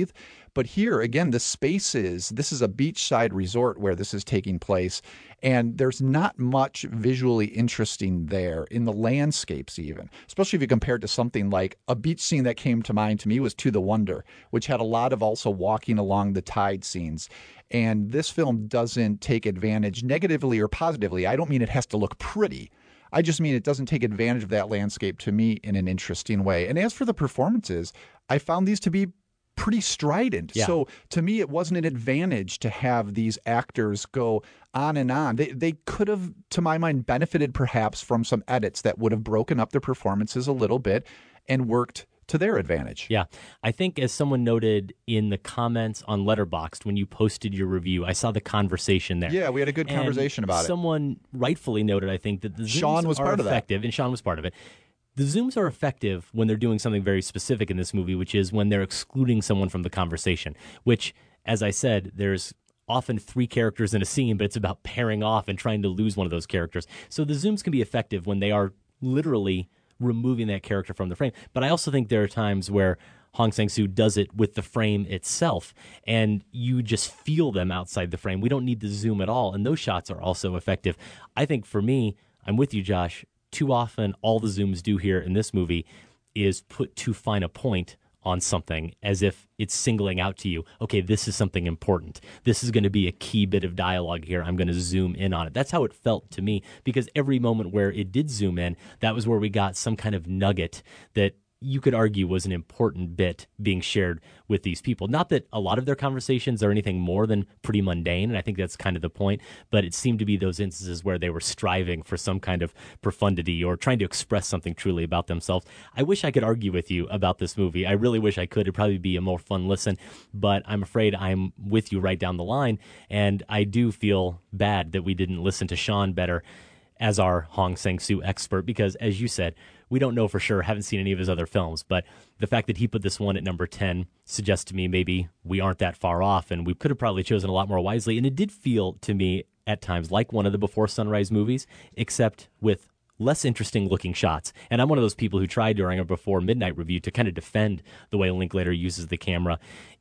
But here, again, the spaces, this is a beachside resort where this is taking place, and there's not much visually interesting there in the landscapes even, especially if you compare it to something like a beach scene that came to mind to me was To the Wonder, which had a lot of also walking along the tide scenes. And this film doesn't take advantage negatively or positively. I don't mean it has to look pretty. I just mean it doesn't take advantage of that landscape to me in an interesting way. And as for the performances, I found these to be pretty strident. Yeah. So to me, it wasn't an advantage to have these actors go on and on. They they could have, to my mind, benefited perhaps from some edits that would have broken up their performances a little bit and worked to their advantage. Yeah. I think as someone noted in the comments on Letterboxd when you posted your review, I saw the conversation there. Yeah, we had a good And conversation about it. Someone rightfully noted, I think, that the zooms Sean was are part of that. effective, and Sean was part of it. The zooms are effective when they're doing something very specific in this movie, which is when they're excluding someone from the conversation, which, as I said, there's often three characters in a scene, but it's about pairing off and trying to lose one of those characters. So the zooms can be effective when they are literally removing that character from the frame. But I also think there are times where Hong Sang-soo does it with the frame itself, and you just feel them outside the frame. We don't need the zoom at all, and those shots are also effective. I think for me, I'm with you, Josh, too often all the zooms do here in this movie is put too fine a point on something as if it's singling out to you, okay, this is something important. This is going to be a key bit of dialogue here. I'm going to zoom in on it. That's how it felt to me, because every moment where it did zoom in, that was where we got some kind of nugget that you could argue was an important bit being shared with these people. Not that a lot of their conversations are anything more than pretty mundane, and I think that's kind of the point, but it seemed to be those instances where they were striving for some kind of profundity or trying to express something truly about themselves. I wish I could argue with you about this movie. I really wish I could. It'd probably be a more fun listen, but I'm afraid I'm with you right down the line, and I do feel bad that we didn't listen to Sean better as our Hong Sang-soo expert, because as you said, we don't know for sure, haven't seen any of his other films, but the fact that he put this one at number ten suggests to me maybe we aren't that far off, and we could have probably chosen a lot more wisely. And it did feel to me at times like one of the Before Sunrise movies, except with less interesting looking shots. And I'm one of those people who tried during a Before Midnight review to kind of defend the way Linklater uses the camera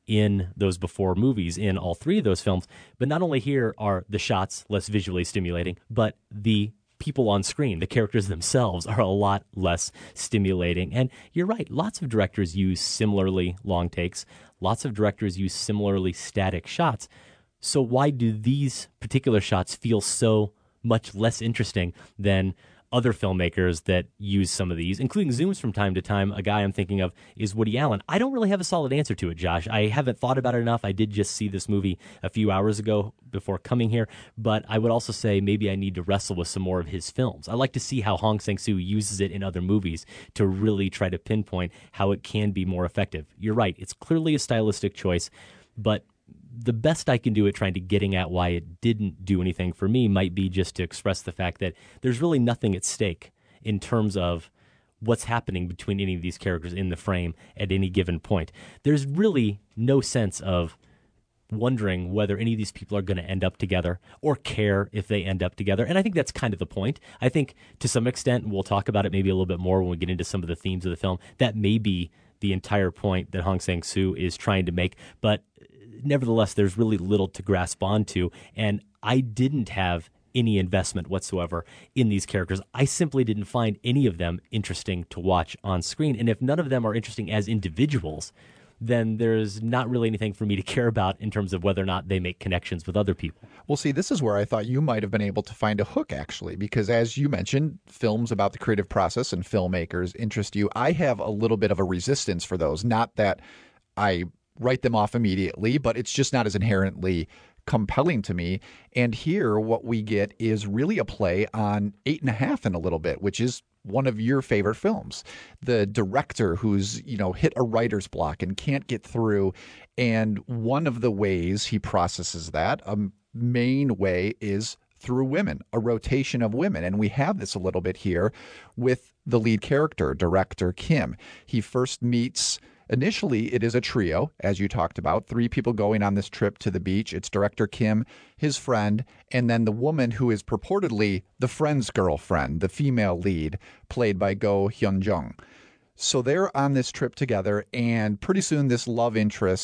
in those Before movies, in all three of those films. But not only here are the shots less visually stimulating, but the people on screen, the characters themselves, are a lot less stimulating. And you're right, lots of directors use similarly long takes. Lots of directors use similarly static shots. So why do these particular shots feel so much less interesting than other filmmakers that use some of these, including zooms from time to time? A guy I'm thinking of is Woody Allen. I don't really have a solid answer to it, Josh. I haven't thought about it enough. I did just see this movie a few hours ago before coming here, but I would also say maybe I need to wrestle with some more of his films. I like to see how Hong Sang-soo uses it in other movies to really try to pinpoint how it can be more effective. You're right. It's clearly a stylistic choice, but the best I can do at trying to getting at why it didn't do anything for me might be just to express the fact that there's really nothing at stake in terms of what's happening between any of these characters in the frame at any given point. There's really no sense of wondering whether any of these people are going to end up together or care if they end up together. And I think that's kind of the point. I think to some extent, and we'll talk about it maybe a little bit more when we get into some of the themes of the film, that may be the entire point that Hong Sang-soo is trying to make. But nevertheless, there's really little to grasp onto, and I didn't have any investment whatsoever in these characters. I simply didn't find any of them interesting to watch on screen, and if none of them are interesting as individuals, then there's not really anything for me to care about in terms of whether or not they make connections with other people. Well, see, this is where I thought you might have been able to find a hook, actually, because as you mentioned, films about the creative process and filmmakers interest you. I have a little bit of a resistance for those. Not that I write them off immediately, but it's just not as inherently compelling to me. And here what we get is really a play on Eight and a Half in a little bit, which is one of your favorite films. The director who's, you know, hit a writer's block and can't get through. And one of the ways he processes that, a main way, is through women, a rotation of women. And we have this a little bit here with the lead character, director Kim. He first meets... Initially, it is a trio, as you talked about, three people going on this trip to the beach. It's director Kim, his friend, and then the woman who is purportedly the friend's girlfriend, the female lead, played by Go Hyun-jung. So they're on this trip together, and pretty soon this love interest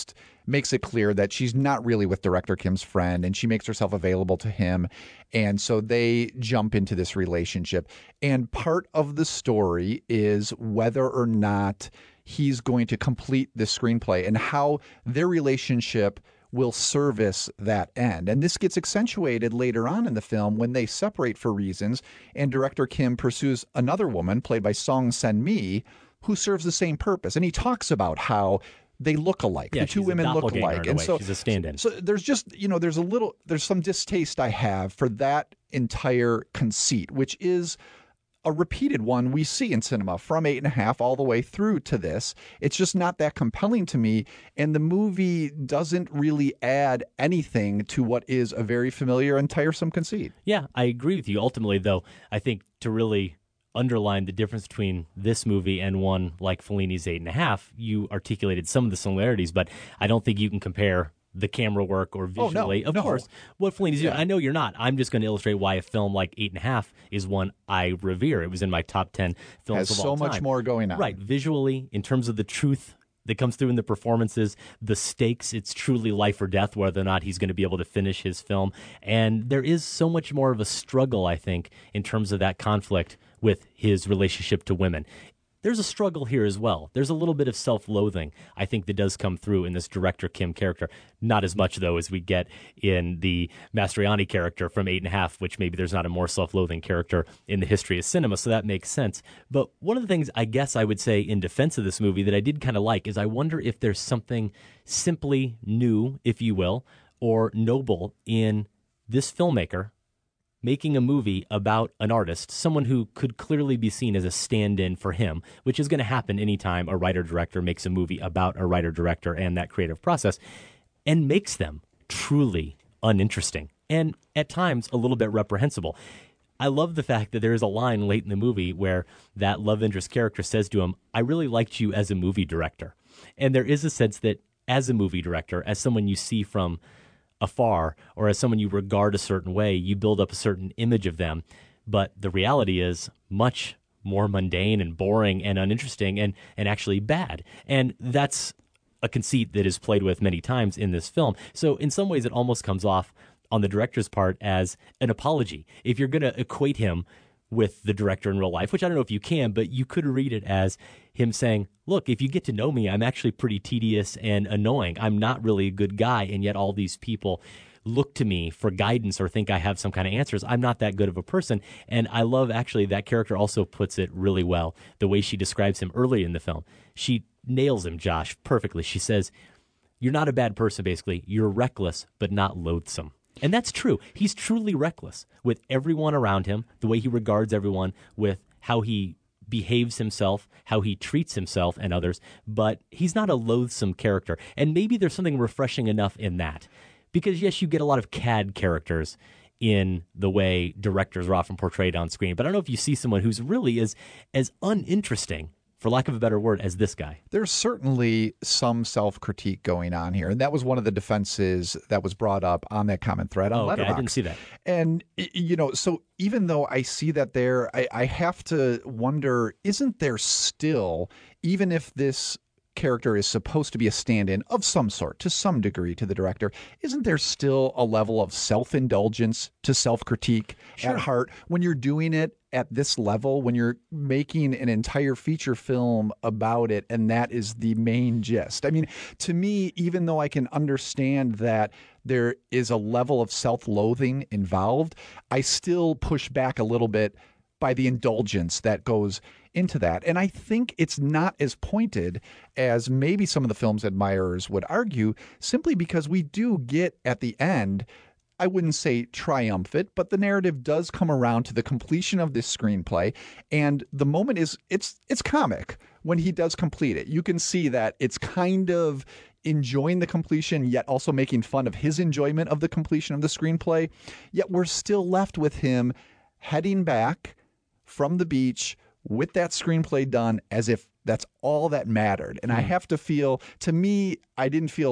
makes it clear that she's not really with director Kim's friend, and she makes herself available to him. And so they jump into this relationship. And part of the story is whether or not he's going to complete this screenplay and how their relationship will service that end. And this gets accentuated later on in the film when they separate for reasons, and director Kim pursues another woman played by Song Sen-mi who serves the same purpose. And he talks about how they look alike. Yeah, the two she's a women look doppelganger alike. in a And way. so She's a stand-in. So there's just, you know, there's a little, there's some distaste I have for that entire conceit, which is a repeated one we see in cinema from Eight and a Half all the way through to this. It's just not that compelling to me. And the movie doesn't really add anything to what is a very familiar and tiresome conceit. Yeah, I agree with you. Ultimately, though, I think to really underline the difference between this movie and one like Fellini's Eight and a Half, you articulated some of the similarities, but I don't think you can compare the camera work or visually. Oh, no, of no. course, what Fellini's Yeah. doing. I know you're not. I'm just going to illustrate why a film like Eight and a Half is one I revere. It was in my top ten films Has of so all time. much more going on. Right. Visually, in terms of the truth that comes through in the performances, the stakes, it's truly life or death, whether or not he's going to be able to finish his film. And there is so much more of a struggle, I think, in terms of that conflict with his relationship to women. There's a struggle here as well. There's a little bit of self-loathing, I think, that does come through in this director Kim character. Not as much, though, as we get in the Mastroianni character from Eight and a Half, which maybe there's not a more self-loathing character in the history of cinema, so that makes sense. But one of the things I guess I would say in defense of this movie that I did kind of like is I wonder if there's something simply new, if you will, or noble in this filmmaker making a movie about an artist, someone who could clearly be seen as a stand-in for him, which is going to happen anytime a writer-director makes a movie about a writer-director and that creative process, and makes them truly uninteresting and at times a little bit reprehensible. I love the fact that there is a line late in the movie where that love interest character says to him, "I really liked you as a movie director." And there is a sense that as a movie director, as someone you see from afar, or as someone you regard a certain way, you build up a certain image of them. But the reality is much more mundane and boring and uninteresting and, and actually bad. And that's a conceit that is played with many times in this film. So in some ways, it almost comes off on the director's part as an apology. If you're going to equate him with the director in real life, which I don't know if you can, but you could read it as him saying, look, if you get to know me, I'm actually pretty tedious and annoying. I'm not really a good guy, and yet all these people look to me for guidance or think I have some kind of answers. I'm not that good of a person. And I love, actually, that character also puts it really well, the way she describes him early in the film. She nails him, Josh, perfectly. She says, you're not a bad person, basically. You're reckless, but not loathsome. And that's true. He's truly reckless with everyone around him, the way he regards everyone, with how he behaves himself, how he treats himself and others, but he's not a loathsome character. And maybe there's something refreshing enough in that. Because, yes, you get a lot of C A D characters in the way directors are often portrayed on screen, but I don't know if you see someone who's really as, as uninteresting, for lack of a better word, as this guy. There's certainly some self-critique going on here, and that was one of the defenses that was brought up on that comment thread on Oh, okay. Letterboxd. I didn't see that. And, y- you know, so even though I see that there, I, I have to wonder, isn't there still, even if this character is supposed to be a stand-in of some sort, to some degree, to the director, isn't there still a level of self-indulgence to self-critique Sure. at heart when you're doing it at this level, when you're making an entire feature film about it, and that is the main gist? I mean, to me, even though I can understand that there is a level of self-loathing involved, I still push back a little bit by the indulgence that goes into that. And I think it's not as pointed as maybe some of the film's admirers would argue, simply because we do get at the end, I wouldn't say triumphant, but the narrative does come around to the completion of this screenplay. And the moment is, it's it's comic when he does complete it. You can see that it's kind of enjoying the completion, yet also making fun of his enjoyment of the completion of the screenplay. Yet we're still left with him heading back from the beach with that screenplay done as if that's all that mattered. And I have to feel, to me, I didn't feel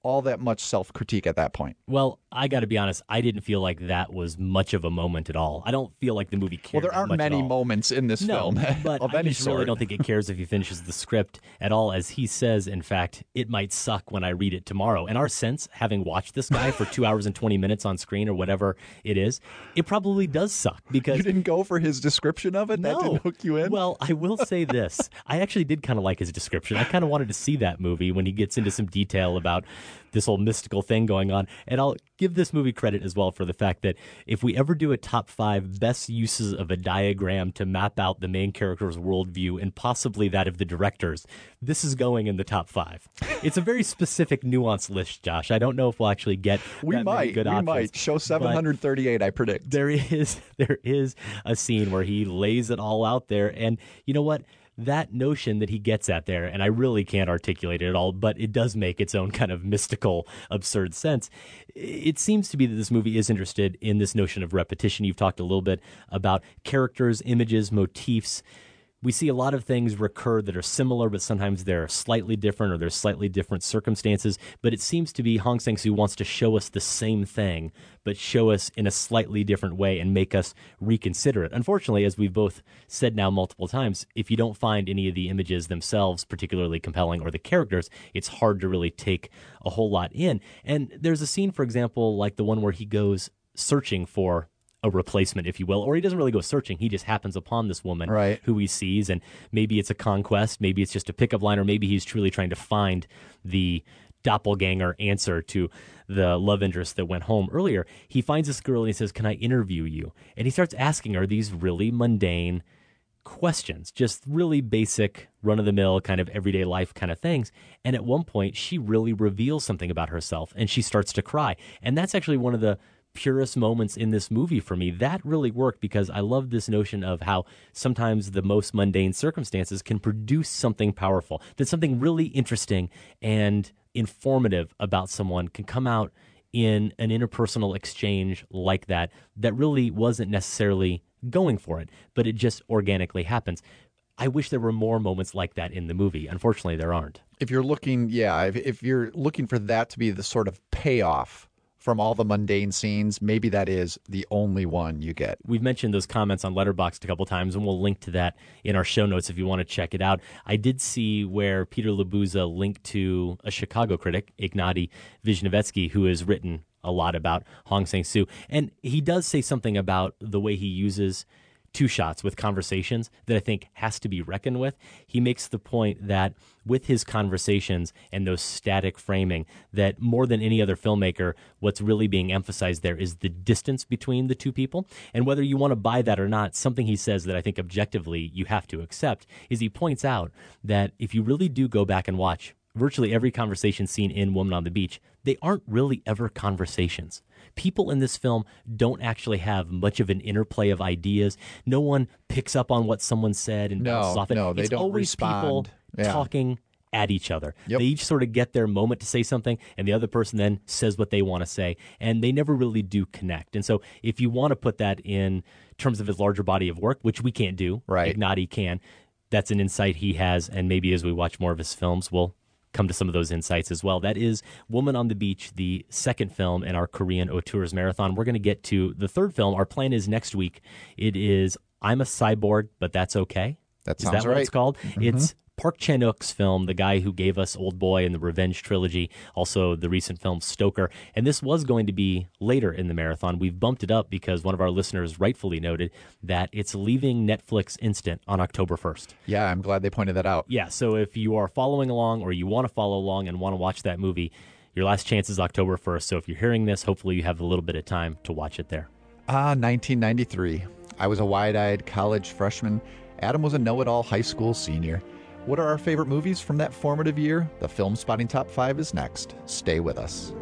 all that much self-critique at that point. Well, I got to be honest, I didn't feel like that was much of a moment at all. I don't feel like the movie cared Well, there aren't much many at all. moments in this no, film but of I any just sort. really don't think it cares if he finishes the script at all. As he says, in fact, it might suck when I read it tomorrow. And our sense, having watched this guy for two hours and twenty minutes on screen or whatever it is, it probably does suck because You didn't go for his description of it? No. That didn't hook you in? Well, I will say this. I actually did kind of like his description. I kind of wanted to see that movie when he gets into some detail about this whole mystical thing going on. And I'll give this movie credit as well for the fact that if we ever do a top five best uses of a diagram to map out the main character's worldview and possibly that of the directors, this is going in the top five. It's a very specific, nuanced list, Josh. I don't know if we'll actually get we that might. many good we options. might. Show seven hundred thirty-eight, I predict. There is there is a scene where he lays it all out there. And you know what? That notion that he gets at there, and I really can't articulate it at all, but it does make its own kind of mystical, absurd sense. It seems to be that this movie is interested in this notion of repetition. You've talked a little bit about characters, images, motifs. We see a lot of things recur that are similar, but sometimes they're slightly different or there's slightly different circumstances. But it seems to be Hong Sang-soo wants to show us the same thing, but show us in a slightly different way and make us reconsider it. Unfortunately, as we've both said now multiple times, if you don't find any of the images themselves particularly compelling or the characters, it's hard to really take a whole lot in. And there's a scene, for example, like the one where he goes searching for a replacement, if you will, or he doesn't really go searching. He just happens upon this woman right. who he sees, and maybe it's a conquest, maybe it's just a pickup line, or maybe he's truly trying to find the doppelganger answer to the love interest that went home earlier. He finds this girl and he says, "Can I interview you?" And he starts asking her these really mundane questions, just really basic, run-of-the-mill kind of everyday life kind of things. And at one point, she really reveals something about herself, and she starts to cry. And that's actually one of the purest moments in this movie for me. That really worked because I love this notion of how sometimes the most mundane circumstances can produce something powerful, that something really interesting and informative about someone can come out in an interpersonal exchange like that, that really wasn't necessarily going for it, but it just organically happens. I wish there were more moments like that in the movie. Unfortunately, there aren't. If you're looking, yeah, if, if you're looking for that to be the sort of payoff from all the mundane scenes, maybe that is the only one you get. We've mentioned those comments on Letterboxd a couple times, and we'll link to that in our show notes if you want to check it out. I did see where Peter Labuza linked to a Chicago critic, Ignatiy Vishnevetsky, who has written a lot about Hong Sang-soo, and he does say something about the way he uses two shots with conversations that I think has to be reckoned with. He makes the point that with his conversations and those static framing, that more than any other filmmaker, what's really being emphasized there is the distance between the two people. And whether you want to buy that or not, something he says that I think objectively you have to accept is he points out that if you really do go back and watch virtually every conversation scene in Woman on the Beach, they aren't really ever conversations. People in this film don't actually have much of an interplay of ideas. No one picks up on what someone said and No, bounces off it. no, they it's don't always respond. people Yeah. talking at each other. Yep. They each sort of get their moment to say something, and the other person then says what they want to say, and they never really do connect. And so if you want to put that in terms of his larger body of work, which we can't do, right. Ignatiy can, that's an insight he has, and maybe as we watch more of his films, we'll come to some of those insights as well. That is Woman on the Beach, the second film in our Korean Auteurs Marathon. We're going to get to the third film. Our plan is next week. It is I'm a Cyborg, But That's Okay. That is sounds that what right. it's called? Mm-hmm. It's Park Chan-wook's film, the guy who gave us Old Boy and the Revenge trilogy, also the recent film Stoker. And this was going to be later in the marathon. We've bumped it up because one of our listeners rightfully noted that it's leaving Netflix Instant on October first. Yeah, I'm glad they pointed that out. Yeah, so if you are following along or you want to follow along and want to watch that movie, your last chance is October first. So if you're hearing this, hopefully you have a little bit of time to watch it there. Ah, nineteen ninety-three. I was a wide-eyed college freshman. Adam was a know-it-all high school senior. What are our favorite movies from that formative year? The Film Spotting Top five is next. Stay with us.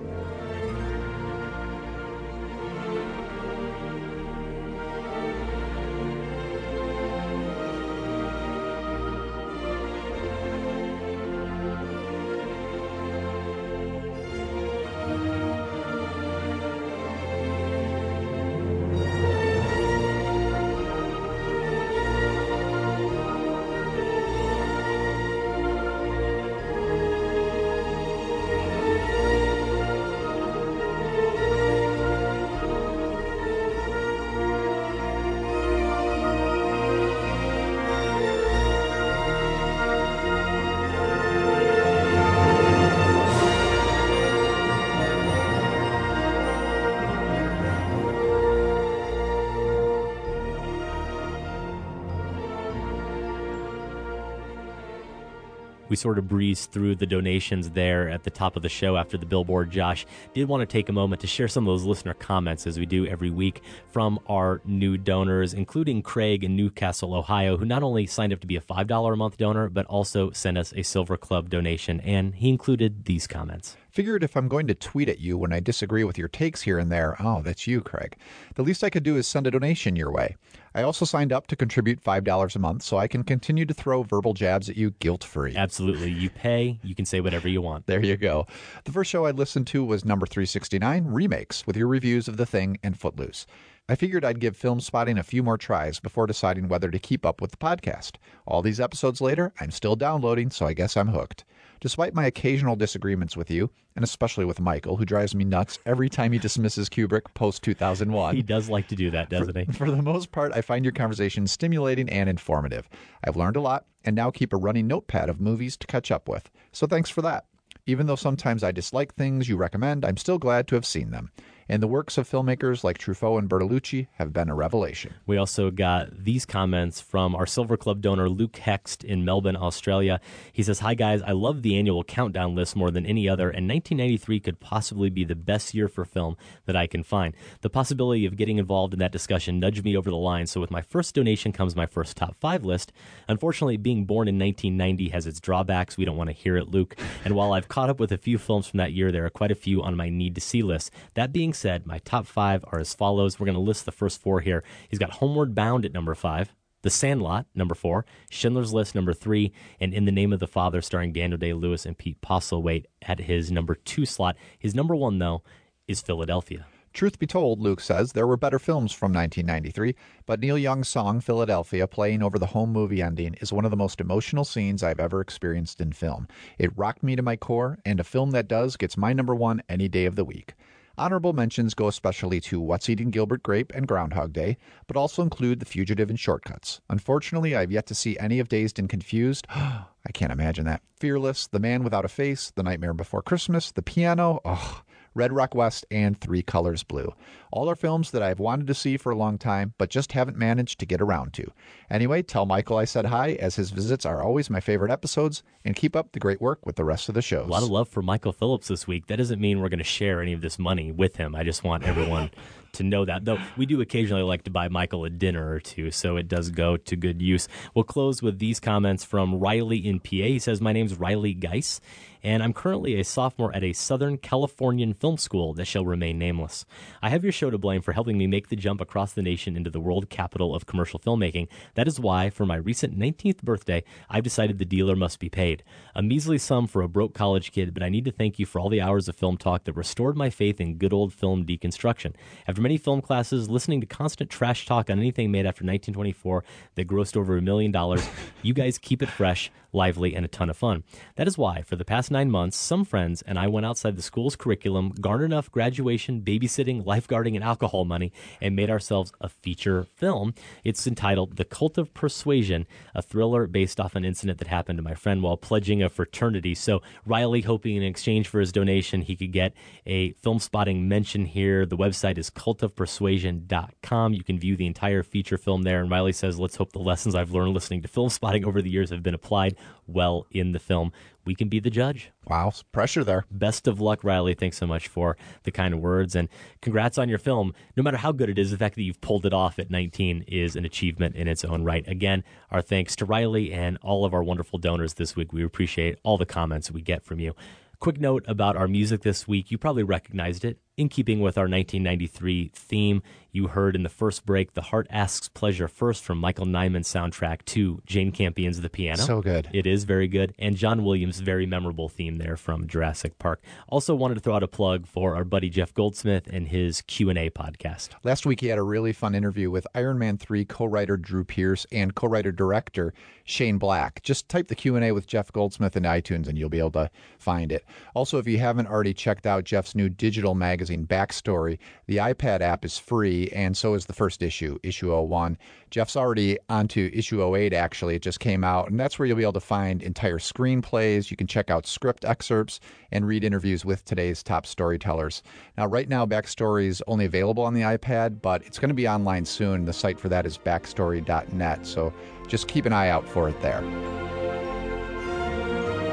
we sort of breezed through the donations there at the top of the show after the billboard. Josh did want to take a moment to share some of those listener comments, as we do every week, from our new donors, including Craig in Newcastle, Ohio, who not only signed up to be a five dollars a month donor, but also sent us a Silver Club donation, and he included these comments. Figured if I'm going to tweet at you when I disagree with your takes here and there, oh, that's you, Craig, the least I could do is send a donation your way. I also signed up to contribute five dollars a month so I can continue to throw verbal jabs at you guilt-free. Absolutely. You pay, you can say whatever you want. There you go. The first show I listened to was number three sixty-nine, Remakes, with your reviews of The Thing and Footloose. I figured I'd give Film Spotting a few more tries before deciding whether to keep up with the podcast. All these episodes later, I'm still downloading, so I guess I'm hooked. Despite my occasional disagreements with you, and especially with Michael, who drives me nuts every time he dismisses Kubrick post two thousand one. He does like to do that, doesn't for, he? For the most part, I find your conversation stimulating and informative. I've learned a lot, and now keep a running notepad of movies to catch up with. So thanks for that. Even though sometimes I dislike things you recommend, I'm still glad to have seen them. And the works of filmmakers like Truffaut and Bertolucci have been a revelation. We also got these comments from our Silver Club donor, Luke Hext in Melbourne, Australia. He says, "Hi guys, I love the annual countdown list more than any other, and nineteen ninety-three could possibly be the best year for film that I can find. The possibility of getting involved in that discussion nudged me over the line, so with my first donation comes my first top five list. Unfortunately, being born in nineteen ninety has its drawbacks. We don't want to hear it, Luke. And while I've caught up with a few films from that year, there are quite a few on my need-to-see list. That being said, my top five are as follows." We're going to list the first four here. He's got Homeward Bound at number five, The Sandlot, number four, Schindler's List, number three, and In the Name of the Father, starring Daniel Day-Lewis and Pete Postlethwaite at his number two slot. His number one, though, is Philadelphia. Truth be told, Luke says, there were better films from nineteen ninety-three, but Neil Young's song Philadelphia playing over the home movie ending is one of the most emotional scenes I've ever experienced in film. It rocked me to my core, and a film that does gets my number one any day of the week. Honorable mentions go especially to What's Eating Gilbert Grape and Groundhog Day, but also include The Fugitive and Shortcuts. Unfortunately, I've yet to see any of Dazed and Confused. I can't imagine that. Fearless, The Man Without a Face, The Nightmare Before Christmas, The Piano, oh, Red Rock West, and Three Colors Blue. All are films that I've wanted to see for a long time, but just haven't managed to get around to. Anyway, tell Michael I said hi, as his visits are always my favorite episodes, and keep up the great work with the rest of the shows. A lot of love for Michael Phillips this week. That doesn't mean we're going to share any of this money with him. I just want everyone to know that. Though we do occasionally like to buy Michael a dinner or two, so it does go to good use. We'll close with these comments from Riley in P A. He says, "My name's Riley Geis, and I'm currently a sophomore at a Southern Californian film school that shall remain nameless. I have your show to blame for helping me make the jump across the nation into the world capital of commercial filmmaking. That is why, for my recent nineteenth birthday, I've decided the dealer must be paid. A measly sum for a broke college kid, but I need to thank you for all the hours of film talk that restored my faith in good old film deconstruction. After many film classes, listening to constant trash talk on anything made after nineteen twenty-four that grossed over a million dollars, you guys keep it fresh, lively, and a ton of fun. That is why, for the past nine months, some friends and I went outside the school's curriculum, garnered enough graduation, babysitting, lifeguarding, and alcohol money, and made ourselves a feature film. It's entitled The Cult of Persuasion, a thriller based off an incident that happened to my friend while pledging a fraternity." So Riley, hoping in exchange for his donation, he could get a Film Spotting mention here. The website is cult of persuasion dot com. You can view the entire feature film there. And Riley says, "Let's hope the lessons I've learned listening to Film Spotting over the years have been applied well in the film. We can be the judge." Wow, pressure there. Best of luck, Riley. Thanks so much for the kind of words, and congrats on your film. No matter how good it is, the fact that you've pulled it off at nineteen is an achievement in its own right. Again, our thanks to Riley and all of our wonderful donors this week. We appreciate all the comments we get from you. Quick note about our music this week. You probably recognized it. In keeping with our nineteen ninety-three theme, you heard in the first break, The Heart Asks Pleasure First from Michael Nyman's soundtrack to Jane Campion's The Piano. So good. It is very good. And John Williams' very memorable theme there from Jurassic Park. Also wanted to throw out a plug for our buddy Jeff Goldsmith and his Q and A podcast. Last week he had a really fun interview with Iron Man three co-writer Drew Pearce and co-writer-director Shane Black. Just type the Q and A with Jeff Goldsmith in iTunes and you'll be able to find it. Also, if you haven't already checked out Jeff's new digital magazine, Backstory, the iPad app is free, and so is the first issue, issue oh one. Jeff's already onto issue oh eight, actually. It just came out, and that's where you'll be able to find entire screenplays. You can check out script excerpts and read interviews with today's top storytellers. Now, right now, Backstory is only available on the iPad, but it's going to be online soon. The site for that is backstory dot net, so just keep an eye out for it there.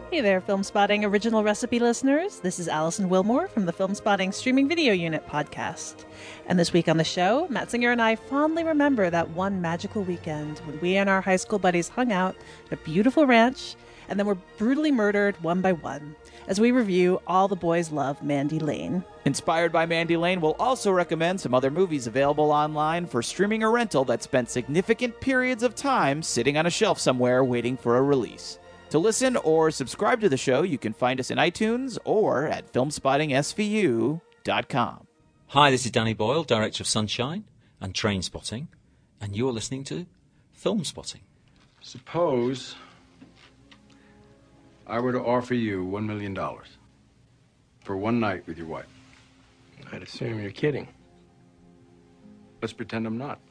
Hey there, Film Spotting Original Recipe listeners. This is Allison Wilmore from the Film Spotting Streaming Video Unit podcast. And this week on the show, Matt Singer and I fondly remember that one magical weekend when we and our high school buddies hung out at a beautiful ranch and then were brutally murdered one by one as we review All the Boys Love Mandy Lane. Inspired by Mandy Lane, we'll also recommend some other movies available online for streaming or rental that spent significant periods of time sitting on a shelf somewhere waiting for a release. To listen or subscribe to the show, you can find us in iTunes or at film spotting s v u dot com. Hi, this is Danny Boyle, director of Sunshine and Train Spotting, and you're listening to Film Spotting. Suppose I were to offer you one million dollars for one night with your wife. I'd assume you're kidding. Let's pretend I'm not.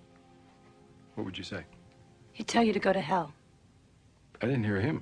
What would you say? He'd tell you to go to hell. I didn't hear him.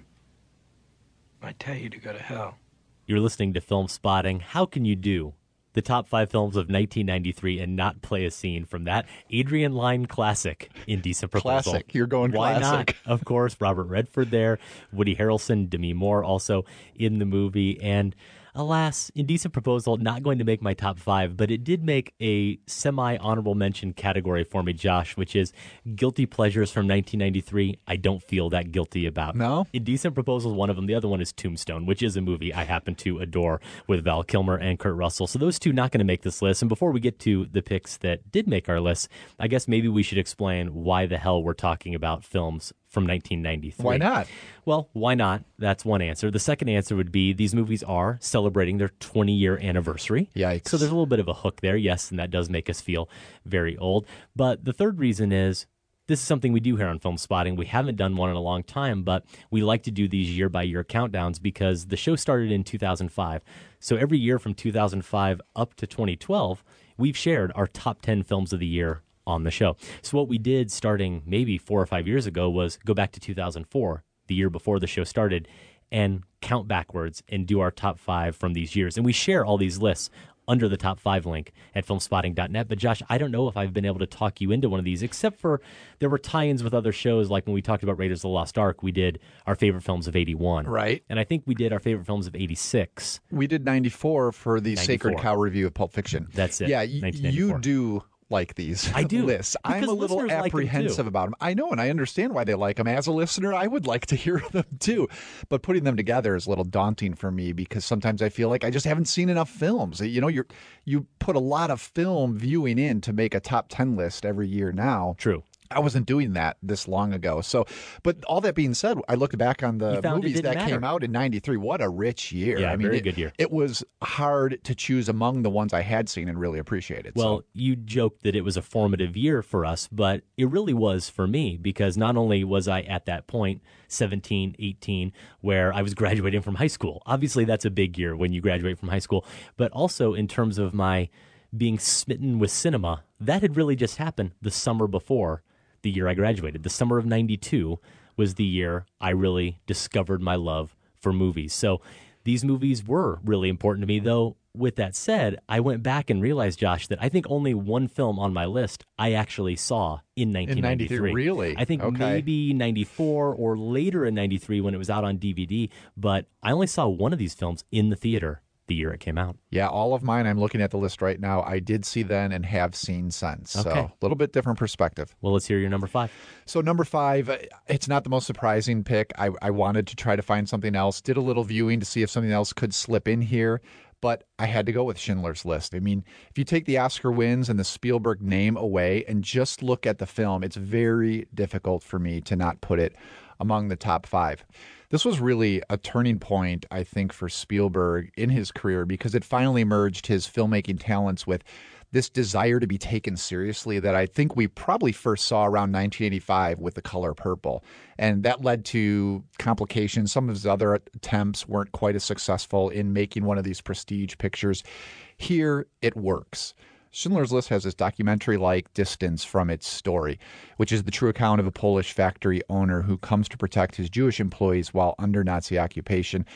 I'd tell you to go to hell. You're listening to Film Spotting. How can you do the top five films of nineteen ninety-three and not play a scene from that Adrian Lyne classic, Indecent Proposal? Classic. You're going Why classic. not? Of course, Robert Redford there, Woody Harrelson, Demi Moore also in the movie, and alas, Indecent Proposal not going to make my top five, but it did make a semi-honorable mention category for me, Josh, which is guilty pleasures from nineteen ninety-three I don't feel that guilty about. No? Indecent Proposal is one of them. The other one is Tombstone, which is a movie I happen to adore with Val Kilmer and Kurt Russell. So those two not going to make this list. And before we get to the picks that did make our list, I guess maybe we should explain why the hell we're talking about films from nineteen ninety-three. Why not? Well, why not? That's one answer. The second answer would be these movies are celebrating their twenty-year anniversary. Yikes. So there's a little bit of a hook there, yes, and that does make us feel very old. But the third reason is this is something we do here on Film Spotting. We haven't done one in a long time, but we like to do these year-by-year countdowns because the show started in two thousand five. So every year from two thousand five up to twenty twelve, we've shared our top ten films of the year on the show. So what we did starting maybe four or five years ago was go back to two thousand four, the year before the show started, and count backwards and do our top five from these years. And we share all these lists under the top five link at film spotting dot net. But Josh, I don't know if I've been able to talk you into one of these, except for there were tie-ins with other shows. Like when we talked about Raiders of the Lost Ark, we did our favorite films of eighty-one. Right. And I think we did our favorite films of eighty-six. We did ninety-four for the ninety-four. Sacred Cow review of Pulp Fiction. That's it. Yeah, y- you do like these I do. lists. I'm Because a little listeners like them, apprehensive too. about them. I know, and I understand why they like them. As a listener, I would like to hear them too. But putting them together is a little daunting for me because sometimes I feel like I just haven't seen enough films. You know, you're you put a lot of film viewing in to make a top ten list every year now. True. I wasn't doing that this long ago. So, but all that being said, I look back on the You found it movies didn't that matter. came out in ninety-three. What a rich year. Yeah, I mean, very it, good year. It was hard to choose among the ones I had seen and really appreciated. Well, so. you joked that it was a formative year for us, but it really was for me because not only was I at that point, seventeen, eighteen, where I was graduating from high school. Obviously, that's a big year when you graduate from high school, but also in terms of my being smitten with cinema, that had really just happened the summer before the year I graduated. The summer of ninety-two was the year I really discovered my love for movies. So these movies were really important to me, though. With that said, I went back and realized, Josh, that I think only one film on my list I actually saw in nineteen ninety-three. In ninety-three, really? I think Okay. maybe ninety-four or later in ninety-three when it was out on D V D, but I only saw one of these films in the theater the year it came out. Yeah, all of mine, I'm looking at the list right now, I did see then and have seen since. So Okay. a little bit different perspective. Well, let's hear your number five. So number five, uh, it's not the most surprising pick. I, I wanted to try to find something else. Did a little viewing to see if something else could slip in here, but I had to go with Schindler's List. I mean, if you take the Oscar wins and the Spielberg name away and just look at the film, it's very difficult for me to not put it among the top five. This was really a turning point, I think, for Spielberg in his career because it finally merged his filmmaking talents with this desire to be taken seriously that I think we probably first saw around nineteen eighty-five with The Color Purple. And that led to complications. Some of his other attempts weren't quite as successful in making one of these prestige pictures. Here, it works. Schindler's List has this documentary-like distance from its story, which is the true account of a Polish factory owner who comes to protect his Jewish employees while under Nazi occupation.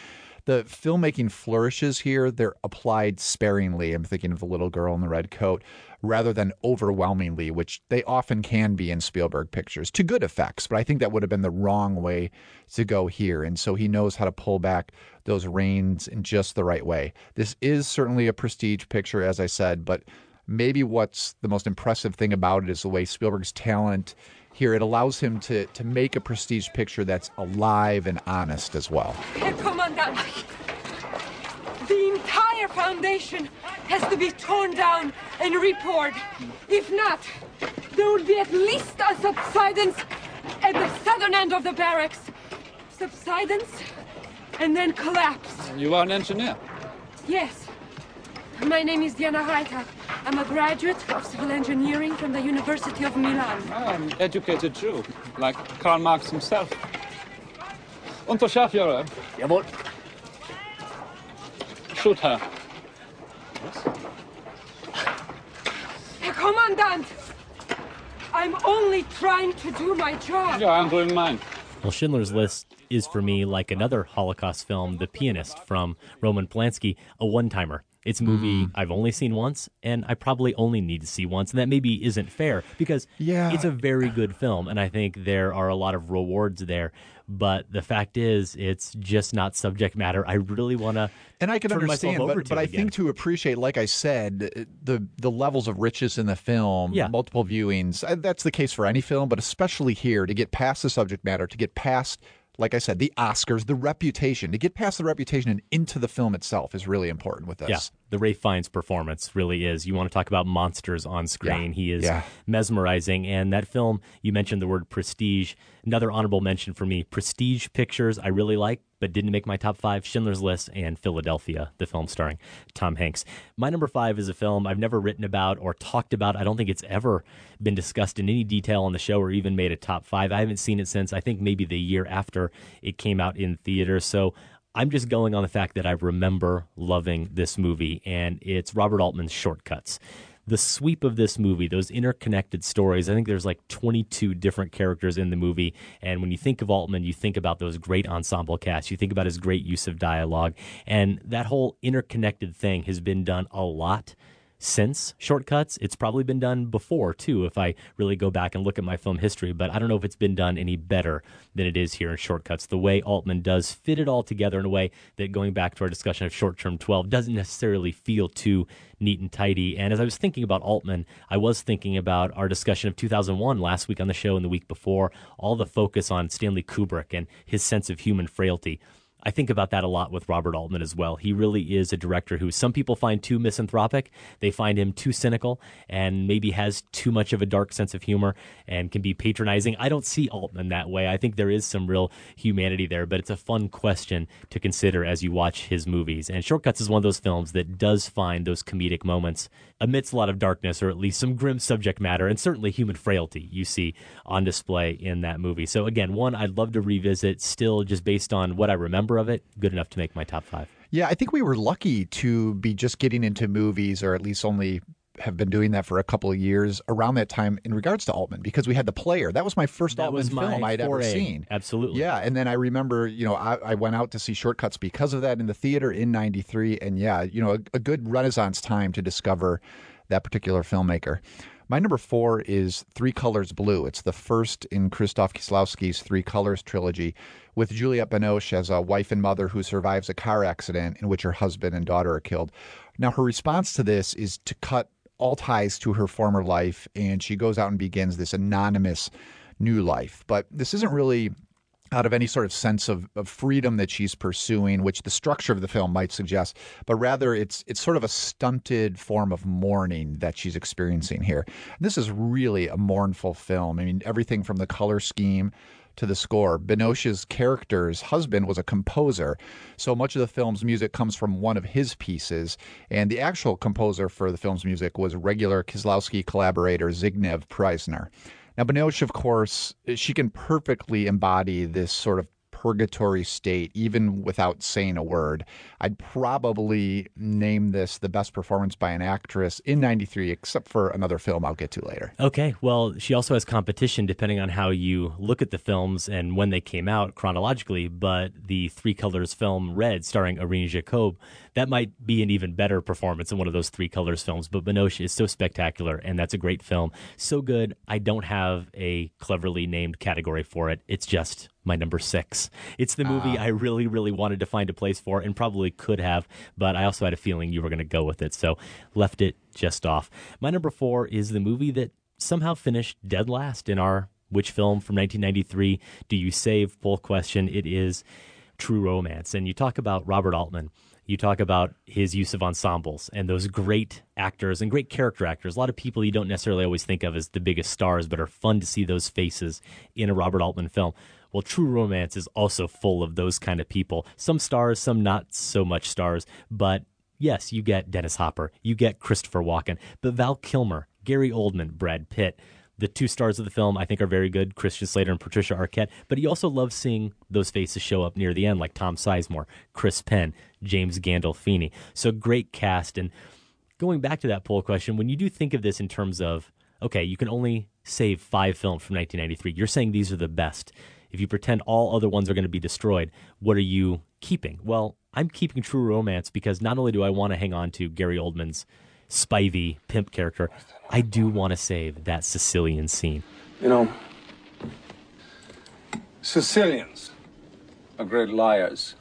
The filmmaking flourishes here. They're applied sparingly. I'm thinking of the little girl in the red coat, rather than overwhelmingly, which they often can be in Spielberg pictures, to good effects. But I think that would have been the wrong way to go here. And so he knows how to pull back those reins in just the right way. This is certainly a prestige picture, as I said, but maybe what's the most impressive thing about it is the way Spielberg's talent here, it allows him to, to make a prestige picture that's alive and honest as well. Herr Kommandant, the entire foundation has to be torn down and repoured. If not, there will be at least a subsidence at the southern end of the barracks. Subsidence and then collapse. You are an engineer? Yes. My name is Diana Reiter. I'm a graduate of civil engineering from the University of Milan. Oh, an educated Jew, like Karl Marx himself. Unterscharführer. Jawohl. Shoot her. Herr Kommandant, I'm only trying to do my job. Yeah, I'm doing mine. Well, Schindler's List is for me like another Holocaust film, The Pianist from Roman Polanski, a one-timer. It's a movie mm. I've only seen once, and I probably only need to see once, and that maybe isn't fair because yeah. it's a very good film, and I think there are a lot of rewards there. But the fact is, it's just not subject matter I really want to And I can turn understand, myself over but, to but I again. think to appreciate, like I said, the the levels of richness in the film, yeah. multiple viewings, that's the case for any film, but especially here, to get past the subject matter, to get past, like I said, the Oscars, the reputation, to get past the reputation and into the film itself is really important with this. Yeah, the Ralph Fiennes performance really is. You want to talk about monsters on screen. Yeah. He is yeah. mesmerizing. And that film, you mentioned the word prestige. Another honorable mention for me, prestige pictures I really like, but didn't make my top five, Schindler's List and Philadelphia, the film starring Tom Hanks. My number five is a film I've never written about or talked about. I don't think it's ever been discussed in any detail on the show or even made a top five. I haven't seen it since, I think, maybe the year after it came out in theaters. So I'm just going on the fact that I remember loving this movie, and it's Robert Altman's Short Cuts. The sweep of this movie, those interconnected stories, I think there's like twenty-two different characters in the movie. And when you think of Altman, you think about those great ensemble casts. You think about his great use of dialogue. And that whole interconnected thing has been done a lot since Short Cuts. It's probably been done before, too, if I really go back and look at my film history. But I don't know if it's been done any better than it is here in Short Cuts. The way Altman does fit it all together in a way that, going back to our discussion of Short Term twelve, doesn't necessarily feel too neat and tidy. And as I was thinking about Altman, I was thinking about our discussion of two thousand one last week on the show and the week before, all the focus on Stanley Kubrick and his sense of human frailty. I think about that a lot with Robert Altman as well. He really is a director who some people find too misanthropic. They find him too cynical and maybe has too much of a dark sense of humor and can be patronizing. I don't see Altman that way. I think there is some real humanity there, but it's a fun question to consider as you watch his movies. And Short Cuts is one of those films that does find those comedic moments amidst a lot of darkness, or at least some grim subject matter, and certainly human frailty you see on display in that movie. So again, one I'd love to revisit, still just based on what I remember of it, good enough to make my top five. Yeah, I think we were lucky to be just getting into movies, or at least only have been doing that for a couple of years around that time in regards to Altman, because we had The Player. That was my first that Altman was my film I'd foray. ever seen. Absolutely. Yeah, and then I remember, you know, I, I went out to see Short Cuts because of that in the theater in ninety-three, and yeah, you know, a, a good Renaissance time to discover that particular filmmaker. My number four is Three Colors Blue. It's the first in Krzysztof Kieslowski's Three Colors trilogy, with Juliette Binoche as a wife and mother who survives a car accident in which her husband and daughter are killed. Now, her response to this is to cut all ties to her former life, and she goes out and begins this anonymous new life. But this isn't really out of any sort of sense of, of freedom that she's pursuing, which the structure of the film might suggest, but rather it's it's sort of a stunted form of mourning that she's experiencing here. This is really a mournful film. I mean, everything from the color scheme to the score. Binoche's character's husband was a composer, so much of the film's music comes from one of his pieces, and the actual composer for the film's music was regular Kieslowski collaborator Zbigniew Preisner. Now, Binoche, of course, she can perfectly embody this sort of purgatory state, even without saying a word. I'd probably name this the best performance by an actress in ninety-three, except for another film I'll get to later. Okay, well, she also has competition depending on how you look at the films and when they came out chronologically, but the Three Colors film Red, starring Irene Jacob, that might be an even better performance than one of those Three Colors films, but Binoche is so spectacular, and that's a great film. So good, I don't have a cleverly named category for it. It's just my number six. It's the movie uh, I really, really wanted to find a place for and probably could have, but I also had a feeling you were going to go with it, so left it just off. My number four is the movie that somehow finished dead last in our Which Film from nineteen ninety-three Do You Save poll question. It is True Romance. And you talk about Robert Altman. You talk about his use of ensembles and those great actors and great character actors. A lot of people you don't necessarily always think of as the biggest stars, but are fun to see those faces in a Robert Altman film. Well, True Romance is also full of those kind of people. Some stars, some not so much stars. But yes, you get Dennis Hopper. You get Christopher Walken. But Val Kilmer, Gary Oldman, Brad Pitt. The two stars of the film, I think, are very good, Christian Slater and Patricia Arquette. But you also love seeing those faces show up near the end, like Tom Sizemore, Chris Penn, James Gandolfini. So great cast. And going back to that poll question, when you do think of this in terms of, okay, you can only save five films from nineteen ninety-three. You're saying these are the best. If you pretend all other ones are going to be destroyed, what are you keeping? Well, I'm keeping True Romance because not only do I want to hang on to Gary Oldman's spivey pimp character, I do want to save that Sicilian scene. You know, Sicilians are great liars.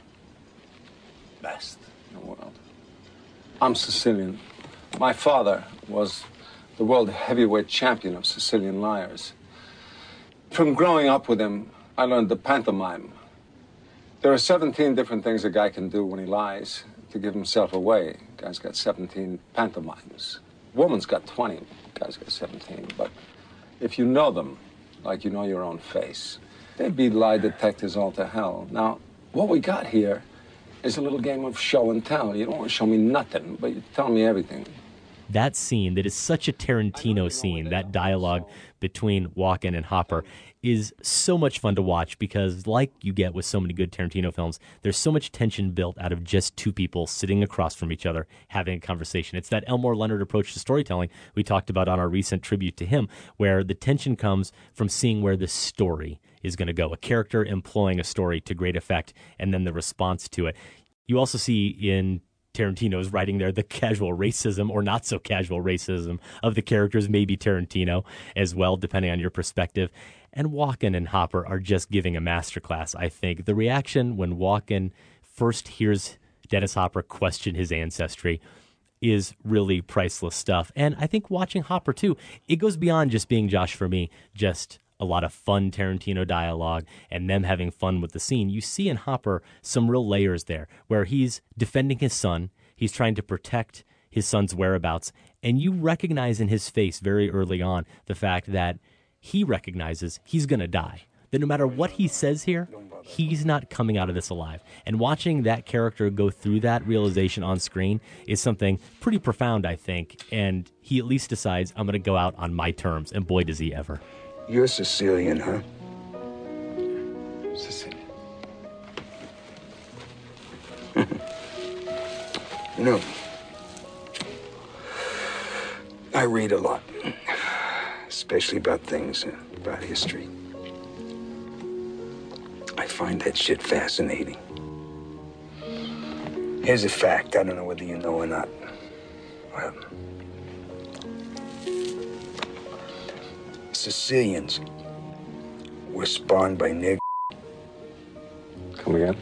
Best in the world. I'm Sicilian. My father was the world heavyweight champion of Sicilian liars. From growing up with him, I learned the pantomime. There are seventeen different things a guy can do when he lies to give himself away. Guy's got seventeen pantomimes. Woman's got twenty. Guy's got seventeen. But if you know them, like you know your own face, they'd be lie detectors all to hell. Now, what we got here is a little game of show and tell. You don't want to show me nothing, but you tell me everything. That scene, that is such a Tarantino scene, that dialogue between Walken and Hopper, is so much fun to watch because, like you get with so many good Tarantino films, there's so much tension built out of just two people sitting across from each other having a conversation. It's that Elmore Leonard approach to storytelling we talked about on our recent tribute to him, where the tension comes from seeing where the story is going to go, a character employing a story to great effect, and then the response to it. You also see in Tarantino's writing there the casual racism or not so casual racism of the characters, maybe Tarantino as well, depending on your perspective. And Walken and Hopper are just giving a masterclass, I think. The reaction when Walken first hears Dennis Hopper question his ancestry is really priceless stuff. And I think watching Hopper, too, it goes beyond just being, Josh, for me, just a lot of fun Tarantino dialogue and them having fun with the scene. You see in Hopper some real layers there where he's defending his son. He's trying to protect his son's whereabouts. And you recognize in his face very early on the fact that he recognizes he's going to die. That no matter what he says here, he's not coming out of this alive. And watching that character go through that realization on screen is something pretty profound, I think. And he at least decides, I'm going to go out on my terms. And boy, does he ever. You're Sicilian, huh? Sicilian. You know, I read a lot, especially about things, uh, about history. I find that shit fascinating. Here's a fact, I don't know whether you know or not. Well, Sicilians were spawned by nigg. Come again?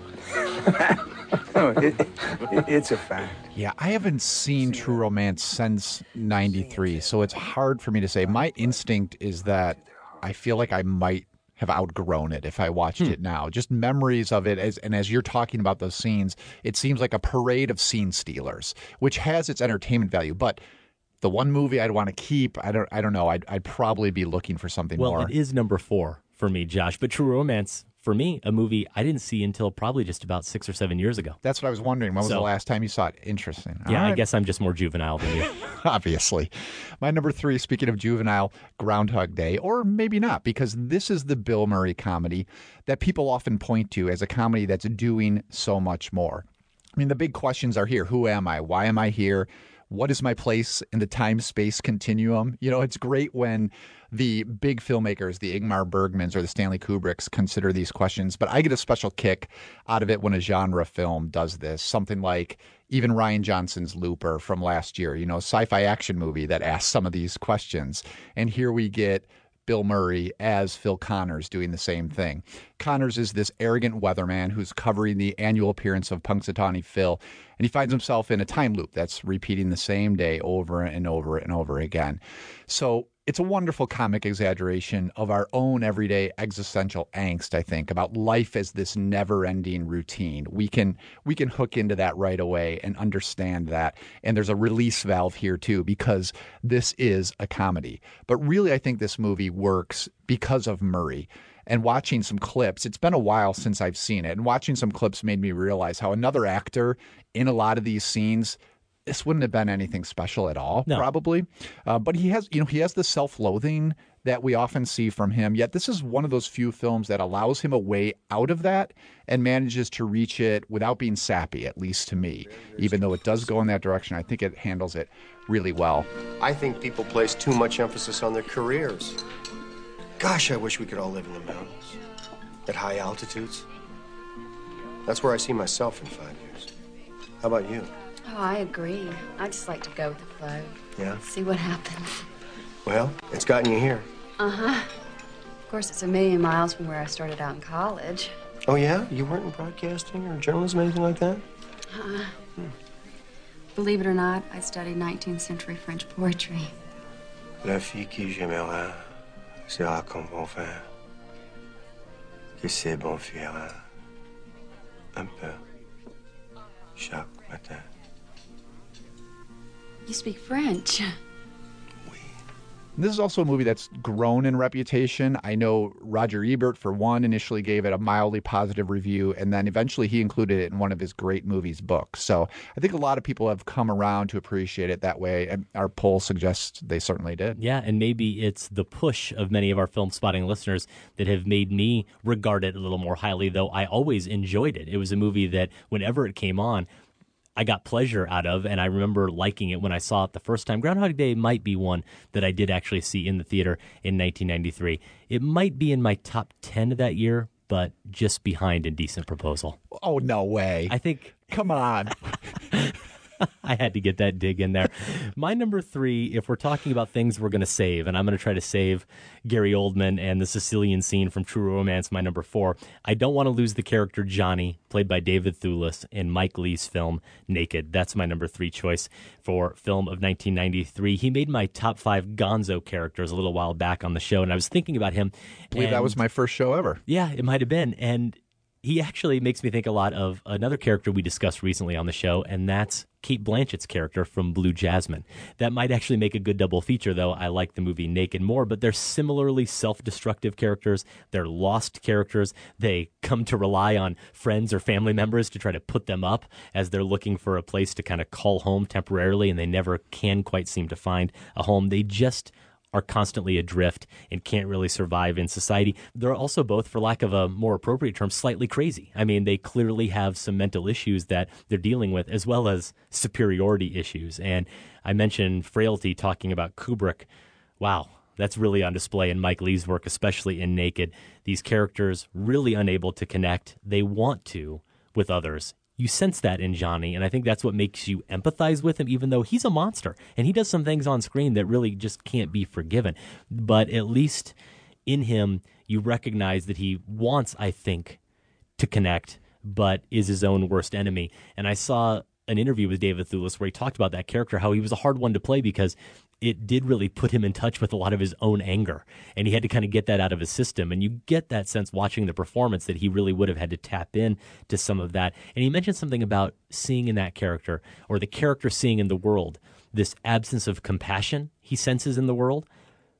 No, it, it, it's a fact. Yeah, I haven't seen True Romance since ninety-three, so it's hard for me to say. My instinct is that I feel like I might have outgrown it if I watched hmm. it now. Just memories of it, as and as you're talking about those scenes, it seems like a parade of scene stealers, which has its entertainment value, but the one movie I'd want to keep, I don't I don't know, I'd, I'd probably be looking for something well, more. Well, it is number four for me, Josh, but True Romance for me, a movie I didn't see until probably just about six or seven years ago. That's what I was wondering. When was So- the last time you saw it? Interesting. All Yeah, I right. guess I'm just more juvenile than you. Obviously. My number three, speaking of juvenile, Groundhog Day, or maybe not, because this is the Bill Murray comedy that people often point to as a comedy that's doing so much more. I mean, the big questions are here. Who am I? Why am I here? What is my place in the time-space continuum? You know, it's great when the big filmmakers, the Ingmar Bergmans or the Stanley Kubricks, consider these questions. But I get a special kick out of it when a genre film does this. Something like even Rian Johnson's Looper from last year, you know, a sci-fi action movie that asks some of these questions. And here we get Bill Murray as Phil Connors doing the same thing. Connors is this arrogant weatherman who's covering the annual appearance of Punxsutawney Phil, and he finds himself in a time loop that's repeating the same day over and over and over again. So it's a wonderful comic exaggeration of our own everyday existential angst, I think, about life as this never-ending routine. We can we can hook into that right away and understand that. And there's a release valve here, too, because this is a comedy. But really, I think this movie works because of Murray. And watching some clips, it's been a while since I've seen it, and watching some clips made me realize how another actor in a lot of these scenes, this wouldn't have been anything special at all, No. probably. Uh, but he has, you know, he has the self-loathing that we often see from him. Yet this is one of those few films that allows him a way out of that and manages to reach it without being sappy, at least to me. Even though it does go in that direction, I think it handles it really well. I think people place too much emphasis on their careers. Gosh, I wish we could all live in the mountains, at high altitudes. That's where I see myself in five years. How about you? Oh, I agree. I just like to go with the flow. Yeah? See what happens. Well, it's gotten you here. Uh-huh. Of course, it's a million miles from where I started out in college. Oh, yeah? You weren't in broadcasting or journalism, anything like that? Uh, Believe it or not, I studied nineteenth century French poetry. La fille qui j'aimerais sera comme bon vin, que c'est bon fuir un peu chaque matin. You speak French. This is also a movie that's grown in reputation. I know Roger Ebert, for one, initially gave it a mildly positive review, and then eventually he included it in one of his great movies books. So I think a lot of people have come around to appreciate it that way, and our poll suggests they certainly did. Yeah, and maybe it's the push of many of our Film Spotting listeners that have made me regard it a little more highly, though I always enjoyed it. It was a movie that whenever it came on, I got pleasure out of, and I remember liking it when I saw it the first time. Groundhog Day might be one that I did actually see in the theater in nineteen ninety-three. It might be in my top ten of that year, but just behind Indecent Proposal. Oh, no way. I think... Come on. I had to get that dig in there. My number three, if we're talking about things we're going to save, and I'm going to try to save Gary Oldman and the Sicilian scene from True Romance, my number four, I don't want to lose the character Johnny, played by David Thewlis in Mike Leigh's film Naked. That's my number three choice for film of nineteen ninety-three. He made my top five Gonzo characters a little while back on the show, and I was thinking about him. I believe that was my first show ever. Yeah, it might have been. And he actually makes me think a lot of another character we discussed recently on the show, and that's Kate Blanchett's character from Blue Jasmine. That might actually make a good double feature, though. I like the movie Naked more, but they're similarly self-destructive characters. They're lost characters. They come to rely on friends or family members to try to put them up as they're looking for a place to kind of call home temporarily, and they never can quite seem to find a home. They just are constantly adrift and can't really survive in society. They're also both, for lack of a more appropriate term, slightly crazy. I mean, they clearly have some mental issues that they're dealing with, as well as superiority issues. And I mentioned frailty, talking about Kubrick. Wow, that's really on display in Mike Leigh's work, especially in Naked. These characters really unable to connect. They want to with others. You sense that in Johnny, and I think that's what makes you empathize with him, even though he's a monster. And he does some things on screen that really just can't be forgiven. But at least in him, you recognize that he wants, I think, to connect, but is his own worst enemy. And I saw an interview with David Thewlis where he talked about that character, how he was a hard one to play because it did really put him in touch with a lot of his own anger, and he had to kind of get that out of his system. And you get that sense watching the performance that he really would have had to tap in to some of that. And he mentioned something about seeing in that character, or the character seeing in the world, this absence of compassion he senses in the world.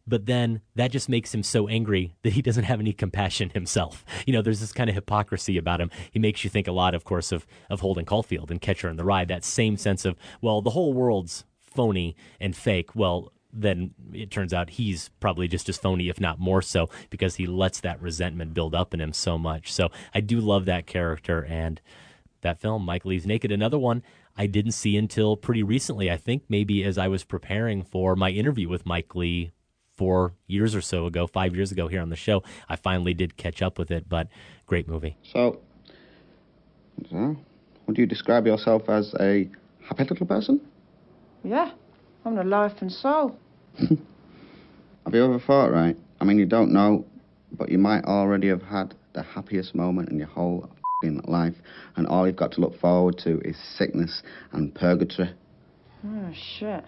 but then that just makes him so angry that he doesn't have any compassion himself. You know, there's this kind of hypocrisy about him. He makes you think a lot, of course, of, of Holden Caulfield and Catcher in the Rye, that same sense of, well, the whole world's phony and fake. Well, then it turns out he's probably just as phony, if not more so, because he lets that resentment build up in him so much. So I do love that character and that film, Mike Leigh's Naked. Another one I didn't see until pretty recently. I think maybe as I was preparing for my interview with Mike Leigh four years or so ago, five years ago here on the show, I finally did catch up with it, but great movie. So, I don't know, would you describe yourself as a happy little person? Yeah, I'm the life and soul. Have you ever thought, right? I mean, you don't know, but you might already have had the happiest moment in your whole f***ing life, and all you've got to look forward to is sickness and purgatory. Oh, shit.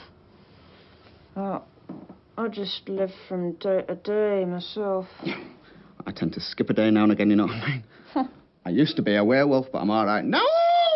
Oh, I just live from day to day myself. I tend to skip a day now and again, you know what I mean? I used to be a werewolf, but I'm all right. No!